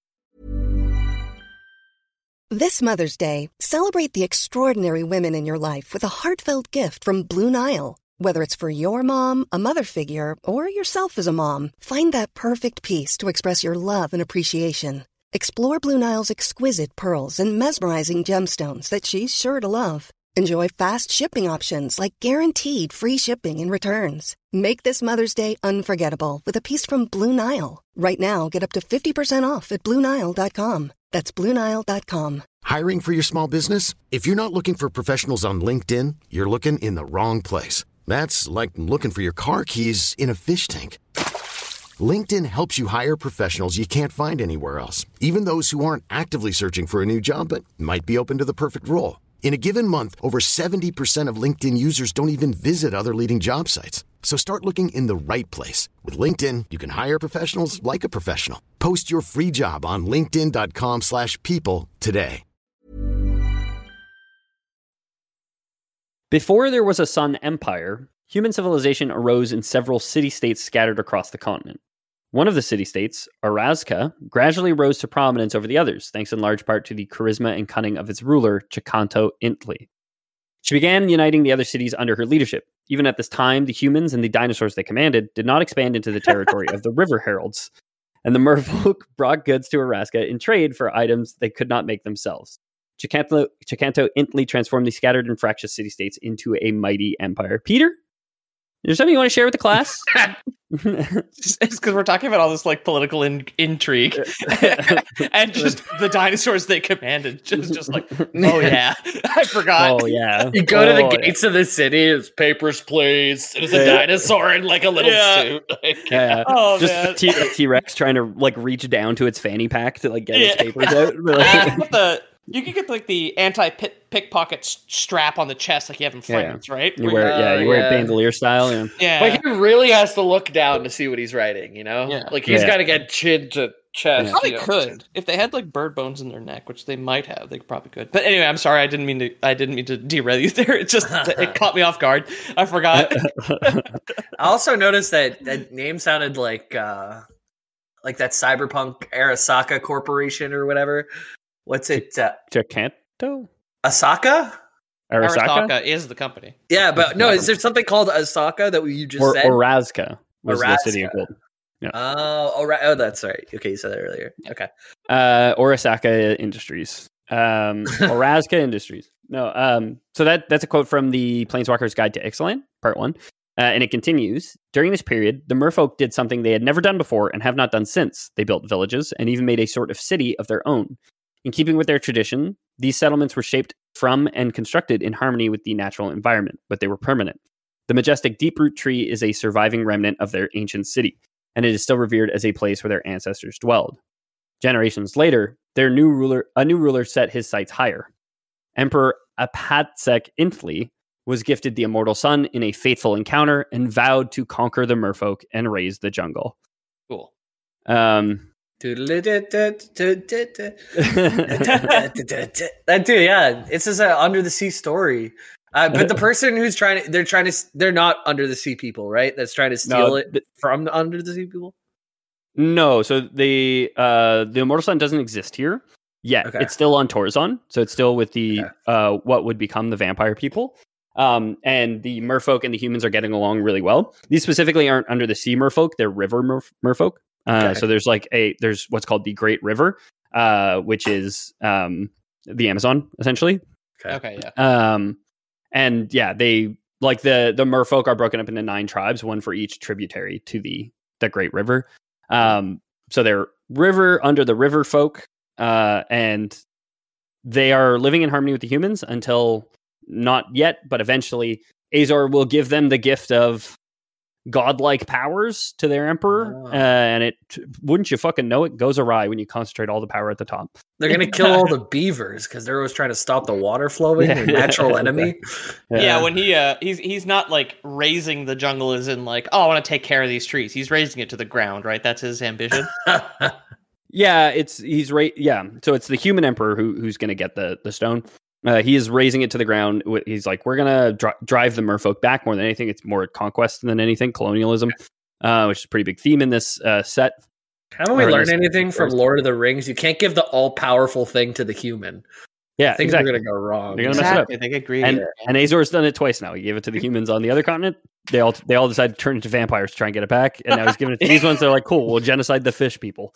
This Mother's Day, celebrate the extraordinary women in your life with a heartfelt gift from Blue Nile. Whether it's for your mom, a mother figure, or yourself as a mom, find that perfect piece to express your love and appreciation. Explore Blue Nile's exquisite pearls and mesmerizing gemstones that she's sure to love. Enjoy fast shipping options like guaranteed free shipping and returns. Make this Mother's Day unforgettable with a piece from Blue Nile. Right now, get up to fifty percent off at Blue Nile dot com. That's Blue Nile dot com. Hiring for your small business? If you're not looking for professionals on LinkedIn, you're looking in the wrong place. That's like looking for your car keys in a fish tank. LinkedIn helps you hire professionals you can't find anywhere else, even those who aren't actively searching for a new job but might be open to the perfect role. In a given month, over seventy percent of LinkedIn users don't even visit other leading job sites. So start looking in the right place. With LinkedIn, you can hire professionals like a professional. Post your free job on linkedin dot com slash people today. Before there was a Sun Empire, human civilization arose in several city-states scattered across the continent. One of the city-states, Orazca, gradually rose to prominence over the others, thanks in large part to the charisma and cunning of its ruler, Chikanto Intli. She began uniting the other cities under her leadership. Even at this time, the humans and the dinosaurs they commanded did not expand into the territory of the River Heralds, and the merfolk brought goods to Orazca in trade for items they could not make themselves. Chikanto, Chikanto Intli transformed the scattered and fractious city-states into a mighty empire. Peter? Is there something you want to share with the class? It's because we're talking about all this like political in- intrigue and just the dinosaurs they commanded. Just, just like, oh yeah, I forgot. Oh, yeah. You go to the Oh, yeah. gates of the city, it's papers, please. There's a Yeah. dinosaur in like a little Yeah. suit. Like, Yeah. Oh Just man. the T- T-Rex trying to like reach down to its fanny pack to like get its Yeah. papers out. But, like, But the You could get like the anti pickpocket strap on the chest, like you have in France, yeah. right? You wear, Uh, yeah, you wear yeah. it bandolier style. Yeah. yeah. But he really has to look down to see what he's writing, you know? Yeah. Like he's Yeah. got to get chin to chest. Probably you know? could if they had like bird bones in their neck, which they might have. They probably could. But anyway, I'm sorry. I didn't mean to. I didn't mean to derail you there. It just it caught me off guard. I forgot. I also noticed that that name sounded like uh like that cyberpunk Arasaka Corporation or whatever. What's it? Uh, Jacanto? Asaka? Arasaka? Arasaka is the company. Yeah, but no, is there something called Asaka that you just Or said? Orazka was the city of Orazka. gold. Oh, oh, right. Oh, that's right. Okay, you said that earlier. Okay. Uh, Orasaka Industries. Um, Orazka Industries. No, um, so that that's a quote from the Planeswalker's Guide to Ixalan, part one. Uh, and it continues, during this period, the merfolk did something they had never done before and have not done since. They built villages and even made a sort of city of their own. In keeping with their tradition, these settlements were shaped from and constructed in harmony with the natural environment, but they were permanent. The majestic Deeproot tree is a surviving remnant of their ancient city, and it is still revered as a place where their ancestors dwelled. Generations later, their new ruler, a new ruler set his sights higher. Emperor Apatsek Intli was gifted the immortal sun in a fateful encounter and vowed to conquer the merfolk and raise the jungle. Cool. Um, That too, yeah. It's just an under the sea story. Uh, but the person who's trying to, they're trying to, they're not under the sea people, right? That's trying to steal No, it th- from the under the sea people. no, so the uh, the immortal sun doesn't exist here yet. Okay. It's still on Torzon, so it's still with the Okay. uh, what would become the vampire people. Um, and the merfolk and the humans are getting along really well. These specifically aren't under the sea merfolk; they're river merf- merfolk. Uh, Okay. So there's like a there's what's called the Great River, uh, which is um, the Amazon essentially. Okay, yeah. Um, and yeah, they like the the merfolk are broken up into nine tribes, one for each tributary to the the Great River. Um, so they're river under the river folk, uh, and they are living in harmony with the humans until not yet, but eventually Azor will give them the gift of godlike powers to their emperor, Oh. uh, and it wouldn't you fucking know it goes awry when you concentrate all the power at the top. They're gonna kill all the beavers because they're always trying to stop the water flowing. Their natural enemy. Yeah, when he uh he's he's not like raising the jungle as in like, oh, I want to take care of these trees. He's raising it to the ground, right? That's his ambition. Yeah, it's he's right. Yeah, so it's the human emperor who who's going to get the the stone. Uh, he is raising it to the ground. Wh- He's like, we're gonna dri- drive the merfolk back more than anything. It's more conquest than anything, colonialism, uh, which is a pretty big theme in this uh, set. Haven't we Or learned this- anything from Lord of the Rings? You can't give the all powerful thing to the human. Yeah, Things exactly. are gonna go wrong. They're gonna mess it up. Exactly, they get greedy. And and Azor's done it twice now. He gave it to the humans on the other continent. They all they all decided to turn into vampires to try and get it back. And now he's giving it to these ones. They're like, cool, we'll genocide the fish people.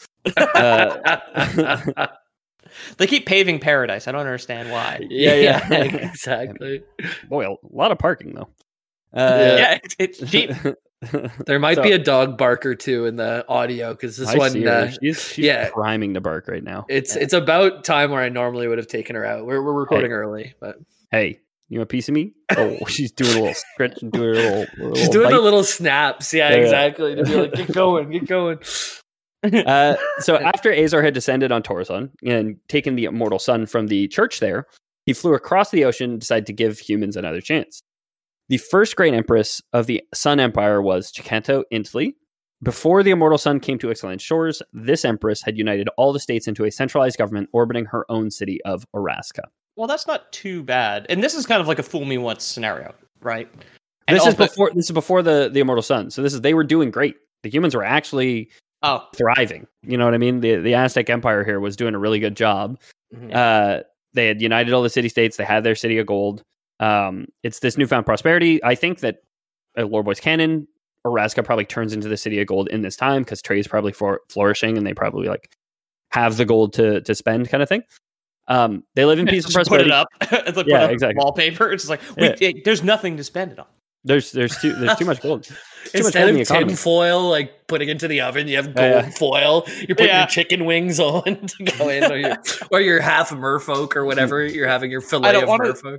Uh, They keep paving paradise. I don't understand why. yeah, Yeah, yeah, yeah. exactly. boy, a lot of parking though. Uh, Yeah, it's, it's cheap. There might So- be a dog bark or two in the audio because this I one, see her. uh, she's, she's yeah. priming to bark right now. it's it's about time where I normally would have taken her out. We're we're recording Hey. early, but Hey, you want a piece of me? Oh, she's doing a little stretch and doing a little. little she's doing bite. the little snaps. Yeah, Yeah, yeah. exactly. To be like, get going, get going. Uh, so after Azor had descended on Torzon and taken the immortal sun from the church there, he flew across the ocean and decided to give humans another chance. The first great empress of the Sun Empire was Jacanto Intli. Before the immortal sun came to Ixalan shores, this empress had united all the states into a centralized government orbiting her own city of Orazka. Well, that's not too bad. And this is kind of like a fool me once scenario, right? And This is also- before this is before the, the immortal sun. So this is they were doing great. The humans were actually Oh, thriving. You know what I mean? The the Aztec Empire here was doing a really good job. Mhm. Uh, they had united all the city states. They had their city of gold. Um, it's this newfound prosperity. I think that uh, Lore Boys canon, Orazka probably turns into the city of gold in this time because trade is probably for flourishing and they probably like have the gold to to spend, kind of thing. Um, they live in peace and just put prosperity. it up. It's like Yeah, put up exactly. wallpaper. It's just like we, Yeah. it- there's nothing to spend it on. There's there's too there's too much gold. Too much Instead gold in the of economy. tin foil, like putting into the oven, you have gold Yeah, yeah. foil. You're putting Yeah. your chicken wings on to go in, or your or your half merfolk or whatever. You're having your I fillet don't of wanna- merfolk.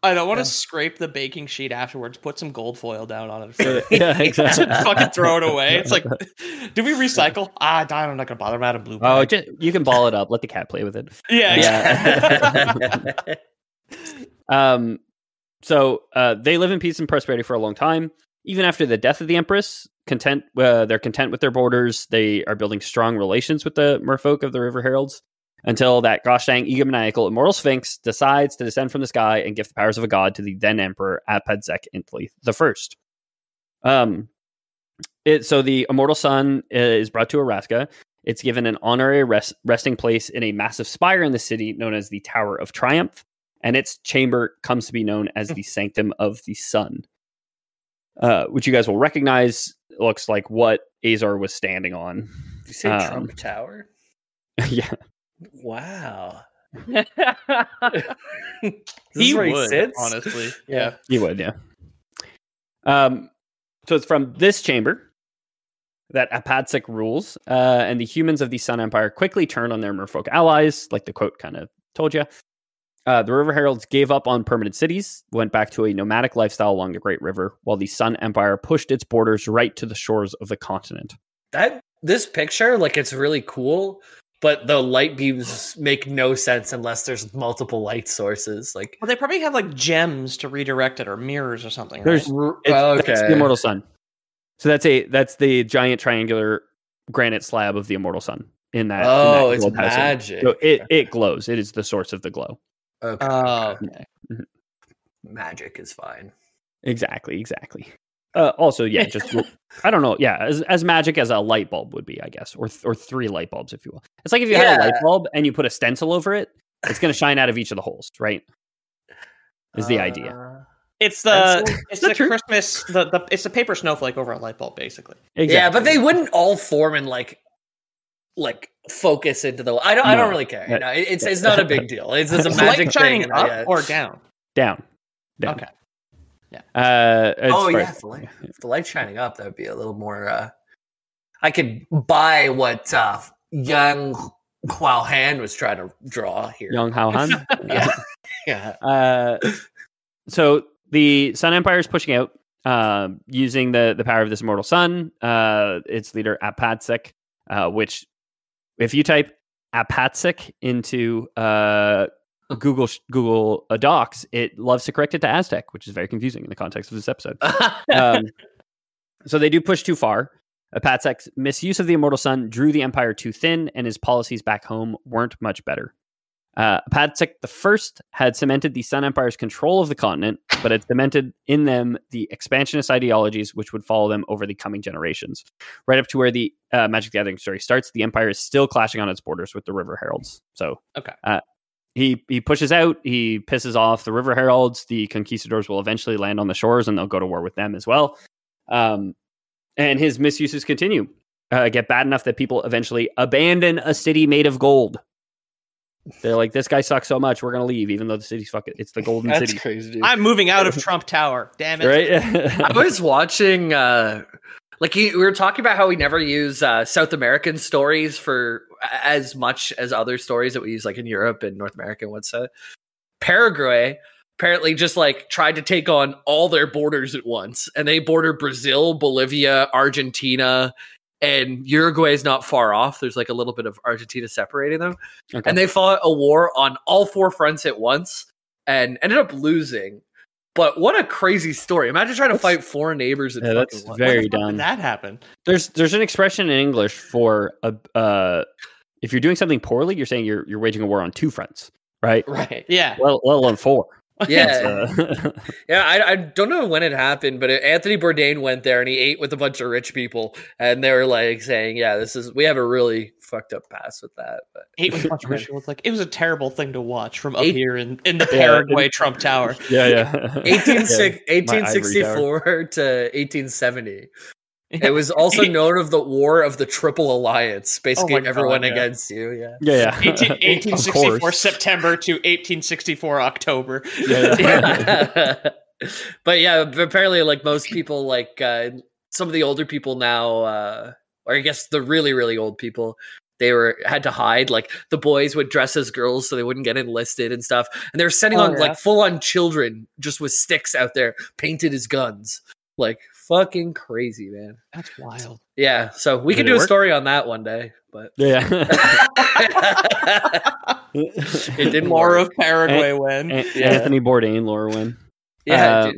I don't want to scrape the baking sheet afterwards. Put some gold foil down on it. For Yeah, exactly. fucking throw it away. It's like, do we recycle? Ah, I'm not gonna bother. I'm out of blue. Oh, bag. just, you can ball it up. Let the cat play with it. yeah, Yeah. um. So uh, they live in peace and prosperity for a long time. Even after the death of the Empress, content. Uh, they're content with their borders. They are building strong relations with the merfolk of the River Heralds. Until that gosh dang egomaniacal immortal Sphinx decides to descend from the sky and give the powers of a god to the then Emperor Apadzek Intli the First. Um, it so the immortal sun is brought to Araska. It's given an honorary rest, resting place in a massive spire in the city known as the Tower of Triumph, and its chamber comes to be known as the Sanctum of the Sun, uh, which you guys will recognize. Looks like what Azor was standing on. Did you say Um, Trump Tower? Yeah. Wow. he This where he would, sits? honestly. Yeah. You would, yeah. Um, so it's from this chamber that Apadzek rules, uh, and the humans of the Sun Empire quickly turned on their merfolk allies, like the quote kind of told you. Uh, the River Heralds gave up on permanent cities, went back to a nomadic lifestyle along the Great River, while the Sun Empire pushed its borders right to the shores of the continent. That this picture, like, it's really cool, but the light beams make no sense unless there's multiple light sources. Like, Well, they probably have like gems to redirect it or mirrors or something. There's Right? it's, oh, that's the Immortal Sun. So that's a that's the giant triangular granite slab of the Immortal Sun in that. oh, in that it's gold housing. magic. So it it glows. It is the source of the glow. Okay, Oh, okay. okay. Magic is fine. Exactly, exactly. Uh, also, yeah, just I don't know, yeah, as as magic as a light bulb would be, I guess, or th- or three light bulbs, if you will. It's like if you had a Yeah. light bulb and you put a stencil over it, it's going to shine out of each of the holes, right? Is the idea. Uh, It's the Pencil? it's Not the true. Christmas the, the it's the paper snowflake over a light bulb basically. Exactly. Yeah, but they wouldn't all form and like like focus into the. I don't. I No. don't really care. Yeah. No, it- it's it's not a big deal. It's just a Is magic light shining thing. up yeah. or down? down. down. Okay. Uh, as Oh far yeah, as- if the, light, if the light shining up, that would be a little more. Uh, I could buy what uh, young Huao Han was trying to draw here. Young Hao Han. Yeah, yeah. Uh, so the Sun Empire is pushing out, uh, using the the power of this immortal sun. Uh, its leader Apadzek, uh, which if you type Apadzek into uh, Google Google uh, Docs, it loves to correct it to Aztec, which is very confusing in the context of this episode. Um, so they do push too far. Apadzek's misuse of the immortal sun drew the empire too thin, and his policies back home weren't much better. Uh, Apadzek the First had cemented the Sun Empire's control of the continent, but had cemented in them the expansionist ideologies which would follow them over the coming generations. Right up to where the uh, Magic the Gathering story starts, the Empire is still clashing on its borders with the River Heralds. So, Okay. Uh, he he pushes out, he pisses off the River Heralds. The conquistadors will eventually land on the shores, and they'll go to war with them as well. Um, and his misuses continue, uh, get bad enough that people eventually abandon a city made of gold. They're like, this guy sucks so much, we're going to leave, even though the city's fucking, it's the golden That's city. crazy, dude. I'm moving out of Trump Tower. Damn it. Right? I was watching, uh, like he, we were talking about how we never use uh, South American stories for as much as other stories that we use, like in Europe and North America and what's that. Paraguay apparently just like tried to take on all their borders at once, and they border Brazil, Bolivia, Argentina, and Uruguay is not far off. There's like a little bit of Argentina separating them, Okay. and they fought a war on all four fronts at once and ended up losing. But what a crazy story! Imagine trying to fight four neighbors. And Yeah, that's fucking one. very When the fuck dumb. did that happen? There's there's an expression in English for a uh, if you're doing something poorly, you're saying you're you're waging a war on two fronts, right? right. Yeah. Well, let alone four. Yeah, Uh, yeah. I, I don't know when it happened, but Anthony Bourdain went there and he ate with a bunch of rich people, and they were like saying, "Yeah, this is we have a really fucked up past with that." But Eight with a bunch of rich people. It's like it was a terrible thing to watch from up Eight- here in, in the Yeah, Paraguay Trump Tower. yeah, yeah. eighteen, Yeah. eighteen sixty-four to eighteen seventy. It was also known of the War of the Triple Alliance, basically Oh my God, everyone yeah. against you. Yeah. Yeah, yeah. eighteen, Of eighteen sixty-four course. September to eighteen sixty-four October. Yeah, yeah. But yeah, apparently, like most people, like uh, some of the older people now, uh, or I guess the really, really old people, they were had to hide. Like the boys would dress as girls so they wouldn't get enlisted and stuff. And they were sending Oh, on yeah. like full on children just with sticks out there painted as guns. Like fucking crazy, man. That's wild. Yeah. So we Did could it do a work? story on that one day, but Yeah. it didn't More work. of Paraguay win. An- Yeah. Anthony Bourdain lore win. Yeah, Uh, dude.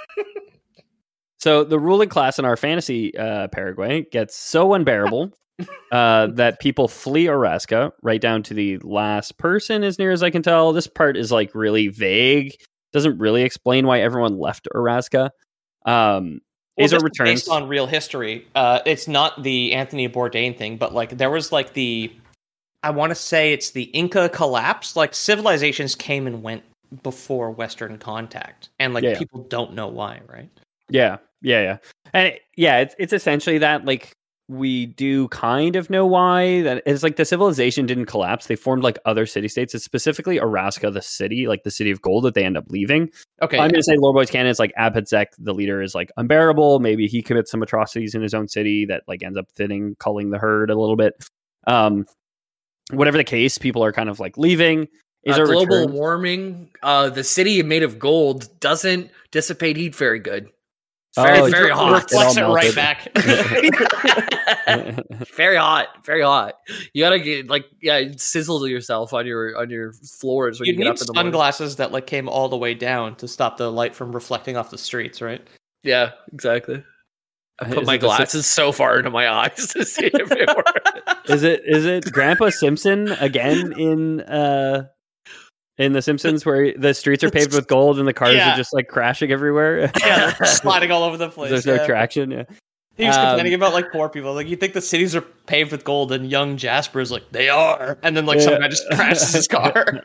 So the ruling class in our fantasy uh, Paraguay gets so unbearable uh, that people flee Araska, right down to the last person, as near as I can tell. This part is like really vague. Doesn't really explain why everyone left Araska. Um, Well, Azor this is returns. based on real history. Uh, it's not the Anthony Bourdain thing, but like there was like the, I want to say it's the Inca collapse. Like civilizations came and went before Western contact, and like Yeah, yeah. people don't know why, right? Yeah, yeah, yeah, and it- yeah, it's it's essentially that. Like we do kind of know why that it's like the civilization didn't collapse. They formed like other city states. It's specifically Araska, the city, like the city of gold, that they end up leaving. Okay, I'm yeah. going to say Lore Boys canon is like Abhedzek, the leader, is like unbearable. Maybe he commits some atrocities in his own city that like ends up thinning, culling the herd a little bit. Um, whatever the case, people are kind of like leaving. Uh, Azor global returns. warming. Uh, the city made of gold doesn't dissipate heat very good. It's Oh, very, it's very just- hot. Reflects it all right melted. back. Very hot, very hot. You gotta get like yeah, sizzle yourself on your on your floors when You you, get need up in the morning. sunglasses that like came all the way down to stop the light from reflecting off the streets, right? Yeah, exactly. I put Is my it the si- glasses so far into my eyes to see if it works. Is it is it Grandpa Simpson again in uh in The Simpsons where the streets are paved with gold and the cars Yeah. are just like crashing everywhere? Yeah, they're sliding all over the place. There's no yeah. traction. Yeah. He was Um, complaining about like poor people. Like you think the cities are paved with gold, and young Jasper is like they are, and then like some Yeah. guy just crashes his car.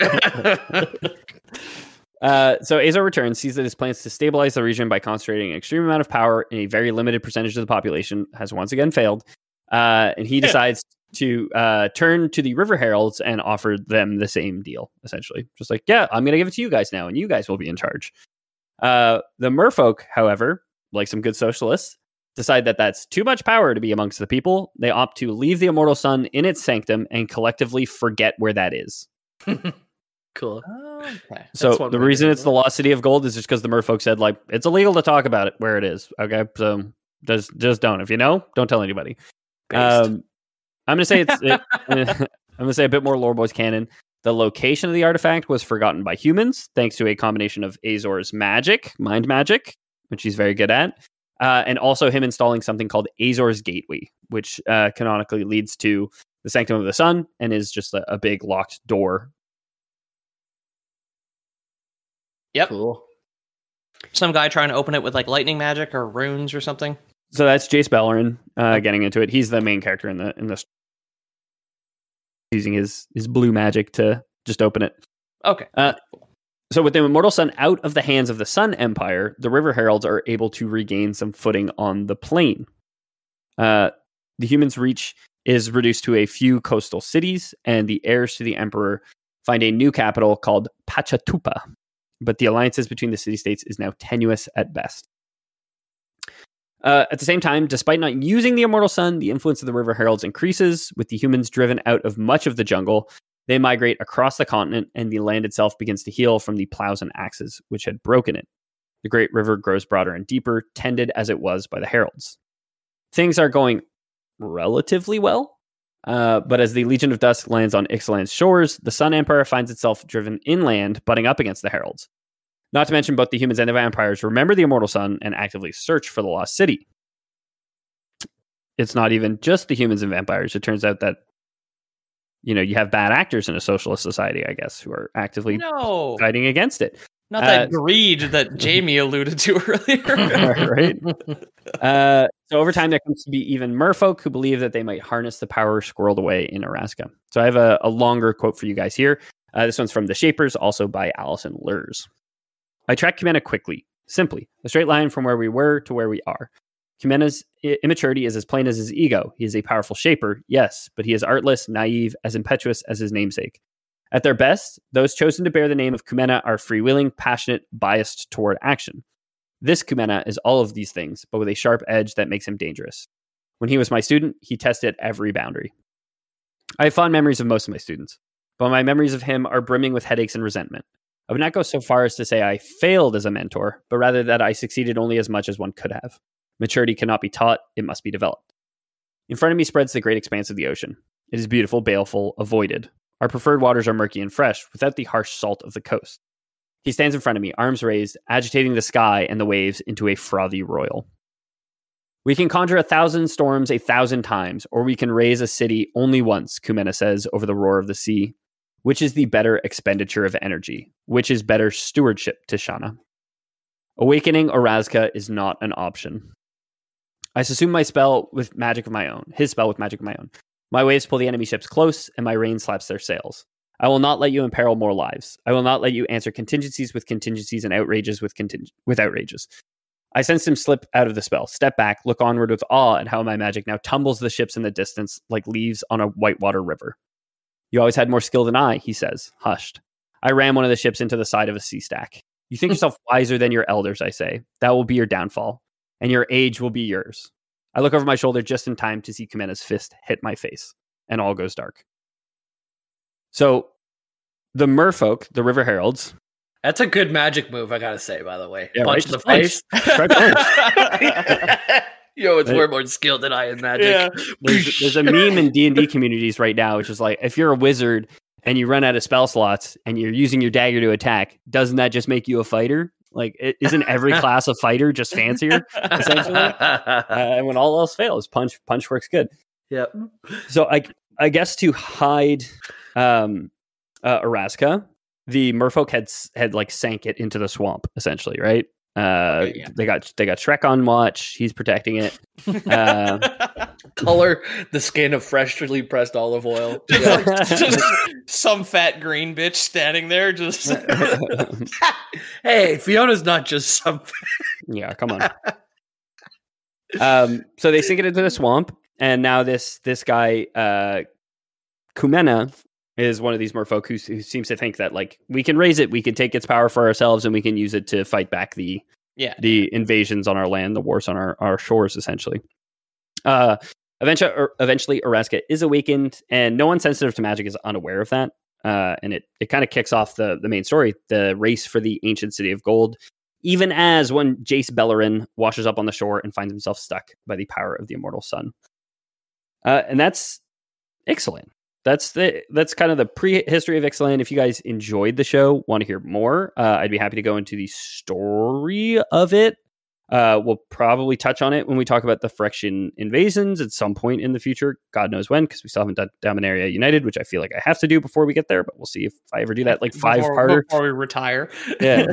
Uh, so Azor returns, sees that his plans to stabilize the region by concentrating an extreme amount of power in a very limited percentage of the population has once again failed. Uh, and he decides to uh, turn to the River Heralds and offer them the same deal, essentially. Just like, yeah, I'm going to give it to you guys now, and you guys will be in charge. Uh, the merfolk, however, like some good socialists, decide that that's too much power to be amongst the people. They opt to leave the immortal sun in its sanctum and collectively forget where that is. Cool. Okay. So That's one the way to reason do it's it. the lost city of gold is just because the merfolk said like it's illegal to talk about it where it is. Okay, so just just don't. If you know, don't tell anybody. Based. Um, I'm gonna say it's. It, I'm gonna say a bit more Lore Boys canon. The location of the artifact was forgotten by humans thanks to a combination of Azor's magic, mind magic, which he's very good at, uh, and also him installing something called Azor's Gateway, which uh, canonically leads to the Sanctum of the Sun and is just a, a big locked door. Yep. Cool. Some guy trying to open it with like lightning magic or runes or something. So that's Jace Bellerin uh, getting into it. He's the main character in the in the using his his blue magic to just open it. Okay. Uh, So with the immortal sun out of the hands of the Sun Empire, the River Heralds are able to regain some footing on the plain. Uh, the humans' reach is reduced to a few coastal cities, and the heirs to the Emperor find a new capital called Pachatupa. But the alliances between the city-states is now tenuous at best. Uh, at the same time, despite not using the immortal sun, the influence of the River Heralds increases, with the humans driven out of much of the jungle. They migrate across the continent, and the land itself begins to heal from the plows and axes which had broken it. The great river grows broader and deeper, tended as it was by the heralds. Things are going relatively well, uh, but as the Legion of Dusk lands on Ixalan's shores, the Sun Empire finds itself driven inland, butting up against the heralds. Not to mention both the humans and the vampires remember the immortal sun and actively search for the lost city. It's not even just the humans and vampires. It turns out that, you know, you have bad actors in a socialist society, I guess, who are actively No, fighting against it. not that uh, greed that Jamie alluded to earlier. Right? Uh, so over time, there comes to be even merfolk who believe that they might harness the power squirreled away in Araska. So I have a, a longer quote for you guys here. Uh, this one's from The Shapers, also by Alison Lurs. I track Kumena quickly, simply, a straight line from where we were to where we are. Kumena's i- immaturity is as plain as his ego. He is a powerful shaper, yes, but he is artless, naive, as impetuous as his namesake. At their best, those chosen to bear the name of Kumena are freewheeling, passionate, biased toward action. This Kumena is all of these things, but with a sharp edge that makes him dangerous. When he was my student, he tested every boundary. I have fond memories of most of my students, but my memories of him are brimming with headaches and resentment. I would not go so far as to say I failed as a mentor, but rather that I succeeded only as much as one could have. Maturity cannot be taught, it must be developed. In front of me spreads the great expanse of the ocean. It is beautiful, baleful, avoided. Our preferred waters are murky and fresh, without the harsh salt of the coast. He stands in front of me, arms raised, agitating the sky and the waves into a frothy royal. We can conjure a thousand storms a thousand times, or we can raise a city only once, Kumena says over the roar of the sea. Which is the better expenditure of energy? Which is better stewardship, Tishana? Awakening Orazka is not an option. I assume my spell with magic of my own, his spell with magic of my own. My waves pull the enemy ships close, and my rain slaps their sails. I will not let you imperil more lives. I will not let you answer contingencies with contingencies and outrages with conting- with outrages. I sense him slip out of the spell, step back, look onward with awe at how my magic now tumbles the ships in the distance like leaves on a whitewater river. You always had more skill than I, he says, hushed. I ram one of the ships into the side of a sea stack. You think yourself wiser than your elders, I say. That will be your downfall, and your age will be yours. I look over my shoulder just in time to see Kumena's fist hit my face, and all goes dark. So, the merfolk, the River Heralds... That's a good magic move, I gotta say, by the way. Yeah, punch right? in the face. Yo, it's Right. way more skilled than I in magic. Yeah. There's, there's a meme in D and D communities right now, which is like, if you're a wizard and you run out of spell slots and you're using your dagger to attack, doesn't that just make you a fighter? Like, it, isn't every class of fighter just fancier, essentially? Uh, and when all else fails, punch punch works good. Yep. So I I guess to hide um, uh, Orazka, the merfolk had s- had like sank it into the swamp, essentially, right? Uh, Okay, yeah. They got they got Shrek on watch. He's protecting it. Uh, Color the skin of freshly pressed olive oil. Just, Yeah. like, just some fat green bitch standing there, just Hey, Fiona's not just some. Yeah, come on. um, so they sink it into the swamp, and now this this guy, uh, Kumena, is one of these merfolk who, who seems to think that like we can raise it, we can take its power for ourselves, and we can use it to fight back the yeah. the invasions on our land, the wars on our, our shores, essentially. Uh, eventually, eventually, Orazka is awakened, and no one sensitive to magic is unaware of that. Uh, and it it kind of kicks off the the main story, the race for the ancient city of gold. Even as when Jace Bellerin washes up on the shore and finds himself stuck by the power of the immortal sun. Uh, and that's Ixalan. That's the that's kind of the prehistory of Ixalan. If you guys enjoyed the show, want to hear more, uh, I'd be happy to go into the story of it. Uh, we'll probably touch on it when we talk about the Phyrexian invasions at some point in the future. God knows when, because we still haven't done Dominaria United, which I feel like I have to do before we get there. But we'll see if I ever do that, like five before, parter. before we retire. Yeah.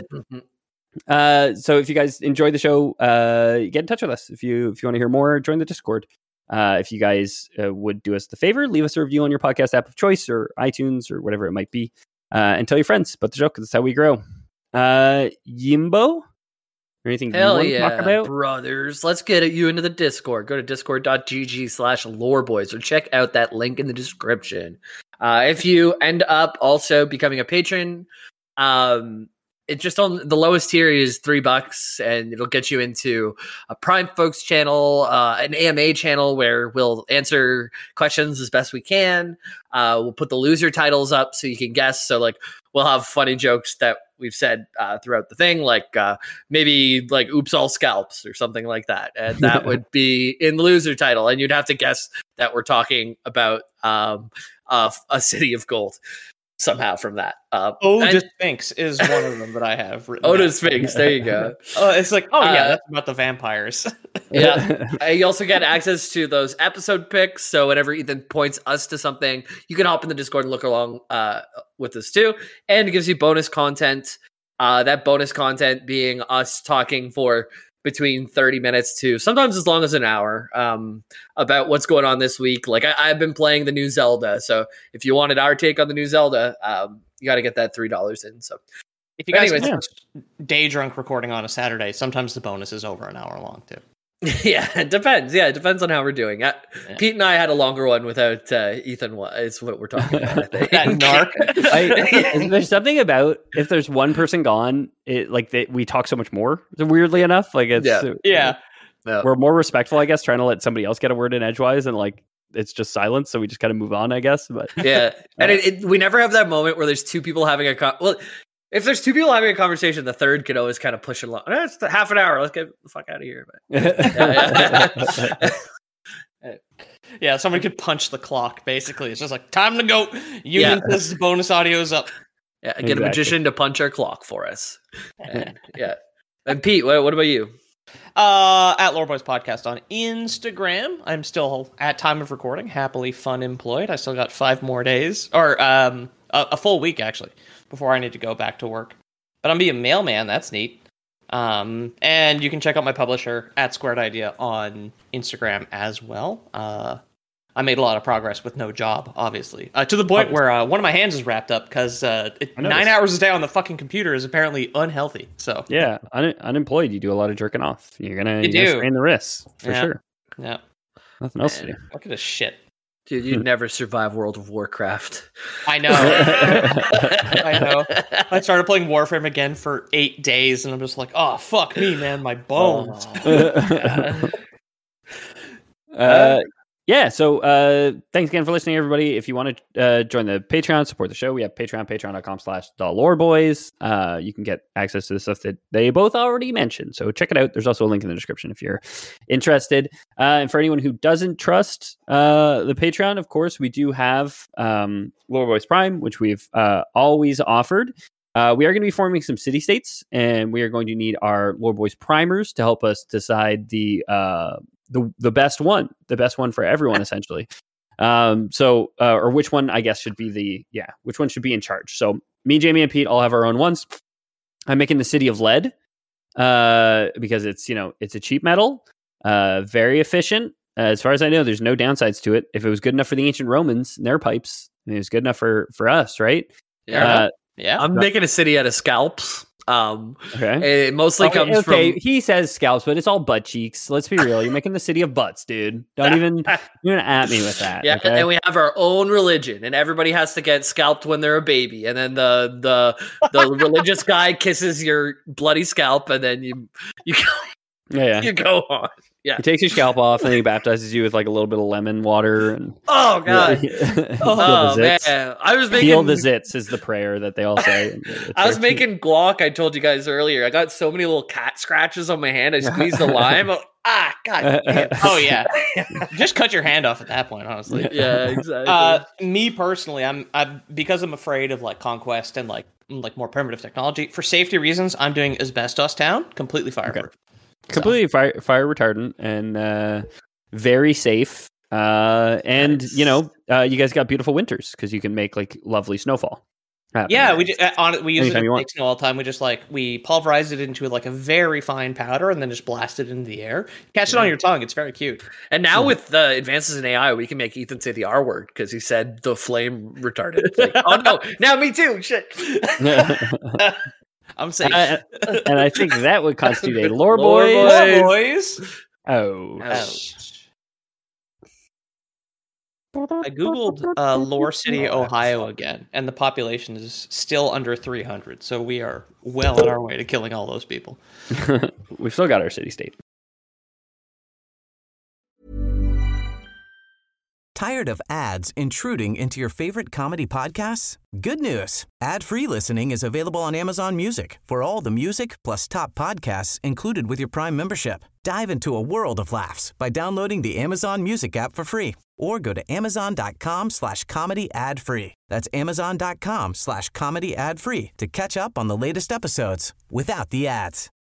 Uh, so if you guys enjoyed the show, uh, get in touch with us. If you if you want to hear more, join the Discord. Uh, if you guys uh, would do us the favor, leave us a review on your podcast app of choice or iTunes or whatever it might be, uh, and tell your friends about the show, because that's how we grow. Uh, Yimbo, anything Hell you want yeah, to talk about? brothers. Let's get you into the Discord. Go to discord.gg slash loreboys or check out that link in the description. Uh, if you end up also becoming a patron, um, it just on the lowest tier is three bucks, and it'll get you into a Prime Folks channel, uh, an A M A channel where we'll answer questions as best we can. Uh, we'll put the loser titles up so you can guess. So like we'll have funny jokes that we've said uh, throughout the thing, like uh, maybe like "Oops, all scalps" or something like that, and that would be in the loser title, and you'd have to guess that we're talking about um, uh, a city of gold. Somehow from that. Uh, Oda and- Sphinx is one of them that I have written. Oda down. Sphinx, there you go. Oh, it's like, oh yeah, Uh, that's about the vampires. Yeah. Uh, you also get access to those episode picks. So whenever Ethan points us to something, you can hop in the Discord and look along uh, with us too. And it gives you bonus content. Uh, that bonus content being us talking for between thirty minutes to sometimes as long as an hour um, about what's going on this week. Like I, I've been playing the new Zelda. So if you wanted our take on the new Zelda, um, you got to get that three dollars in. So If you guys Anyways. are day drunk recording on a Saturday, sometimes the bonus is over an hour long too. yeah, it depends. Yeah, it depends on how we're doing. Uh, Yeah. Pete and I had a longer one without uh, Ethan. wa- Is what we're talking about. I think. That narc. I, there's something about if there's one person gone, it like they, we talk so much more. Weirdly enough, like it's Yeah. Yeah. Yeah. we're more respectful, I guess, trying to let somebody else get a word in edgewise, and like it's just silence, so we just kind of move on, I guess. But yeah, and it, it, we never have that moment where there's two people having a con- well. If there's two people having a conversation, the third could always kind of push it along. Eh, it's half an hour. Let's get the fuck out of here. But, yeah, yeah. yeah, somebody could punch the clock. Basically, it's just like time to go. Union Yeah. says bonus audio's up. yeah, get Exactly. a magician to punch our clock for us. And, yeah, and Pete, what, what about you? Uh, at Lore Boys Podcast on Instagram. I'm still at time of recording, happily fun employed. I still got five more days, or um, a, a full week actually, before I need to go back to work. But I'm being a mailman. That's neat. Um, and you can check out my publisher at Squared Idea on Instagram as well. Uh, I made a lot of progress with no job, obviously, uh, to the point where uh, one of my hands is wrapped up because uh, it- I noticed. nine hours a day on the fucking computer is apparently unhealthy. So yeah, un- unemployed, you do a lot of jerking off. You're gonna, You you're gonna do. strain the wrists for Yeah. sure. yeah, Nothing else to do. look at this shit. Dude, you'd never survive World of Warcraft. I know. I know. I started playing Warframe again for eight days, and I'm just like, oh, fuck me, man, my bones. uh, yeah, so uh, thanks again for listening, everybody. If you want to uh, join the Patreon, support the show, we have Patreon, patreon.com slash the Lore Boys. Uh, you can get access to the stuff that they both already mentioned. So check it out. There's also a link in the description if you're interested. Uh, and for anyone who doesn't trust uh, the Patreon, of course, we do have um, Lore Boys Prime, which we've uh, always offered. Uh, we are going to be forming some city states, and we are going to need our Lore Boys primers to help us decide the uh, the the best one, the best one for everyone, essentially. Um, so, uh, or which one, I guess, should be the yeah, which one should be in charge. So, me, Jamie, and Pete all have our own ones. I'm making the City of Lead uh, because it's you know it's a cheap metal, uh, very efficient. Uh, as far as I know, there's no downsides to it. If it was good enough for the ancient Romans and their pipes, it was good enough for for us, right? Yeah, Uh, Yeah. I'm making a city out of scalps. Um, okay. it mostly Okay, comes okay, from. he says scalps, but it's all butt cheeks. Let's be real. You're making the city of butts, dude. Don't even you're gonna at me with that. Yeah, okay? and we have our own religion, and everybody has to get scalped when they're a baby, and then the the the religious guy kisses your bloody scalp, and then you you go, yeah, yeah. you go on. Yeah. He takes your scalp off and he baptizes you with like a little bit of lemon water and Oh god. Oh the man, zits. I was making Heal the zits is the prayer that they all say. in the I was church. making guac. I told you guys earlier. I got so many little cat scratches on my hand. I squeezed the lime. I'm like, ah, god. Damn. Oh, yeah. Just cut your hand off at that point, honestly. Yeah, exactly. Uh, me personally, I'm, I'm because I'm afraid of like conquest and like like more primitive technology. For safety reasons, I'm doing Asbestos Town, completely fireproof. completely fire fire retardant and uh, very safe. Uh, and Nice. you know, uh, you guys got beautiful winters because you can make like lovely snowfall. happen. Yeah, we just, uh, on, we use Anytime it you to want. make snow all the time. We just like we pulverize it into like a very fine powder and then just blast it into the air. Catch it on your tongue. It's very cute. And now with the advances in A I, we can make Ethan say the R word because he said the flame retardant. It's like, oh no, now me too. Shit. I'm safe. Uh, and I think that would constitute a lore Lore boy. boy. boys. Oh, Ouch. I googled uh, Lore City, Ohio again, and the population is still under three hundred. So we are well on our way to killing all those people. we've still got our city state. Tired of ads intruding into your favorite comedy podcasts? Good news. Ad-free listening is available on Amazon Music for all the music plus top podcasts included with your Prime membership. Dive into a world of laughs by downloading the Amazon Music app for free or go to amazon.com slash comedy ad free. That's amazon.com slash comedy ad free to catch up on the latest episodes without the ads.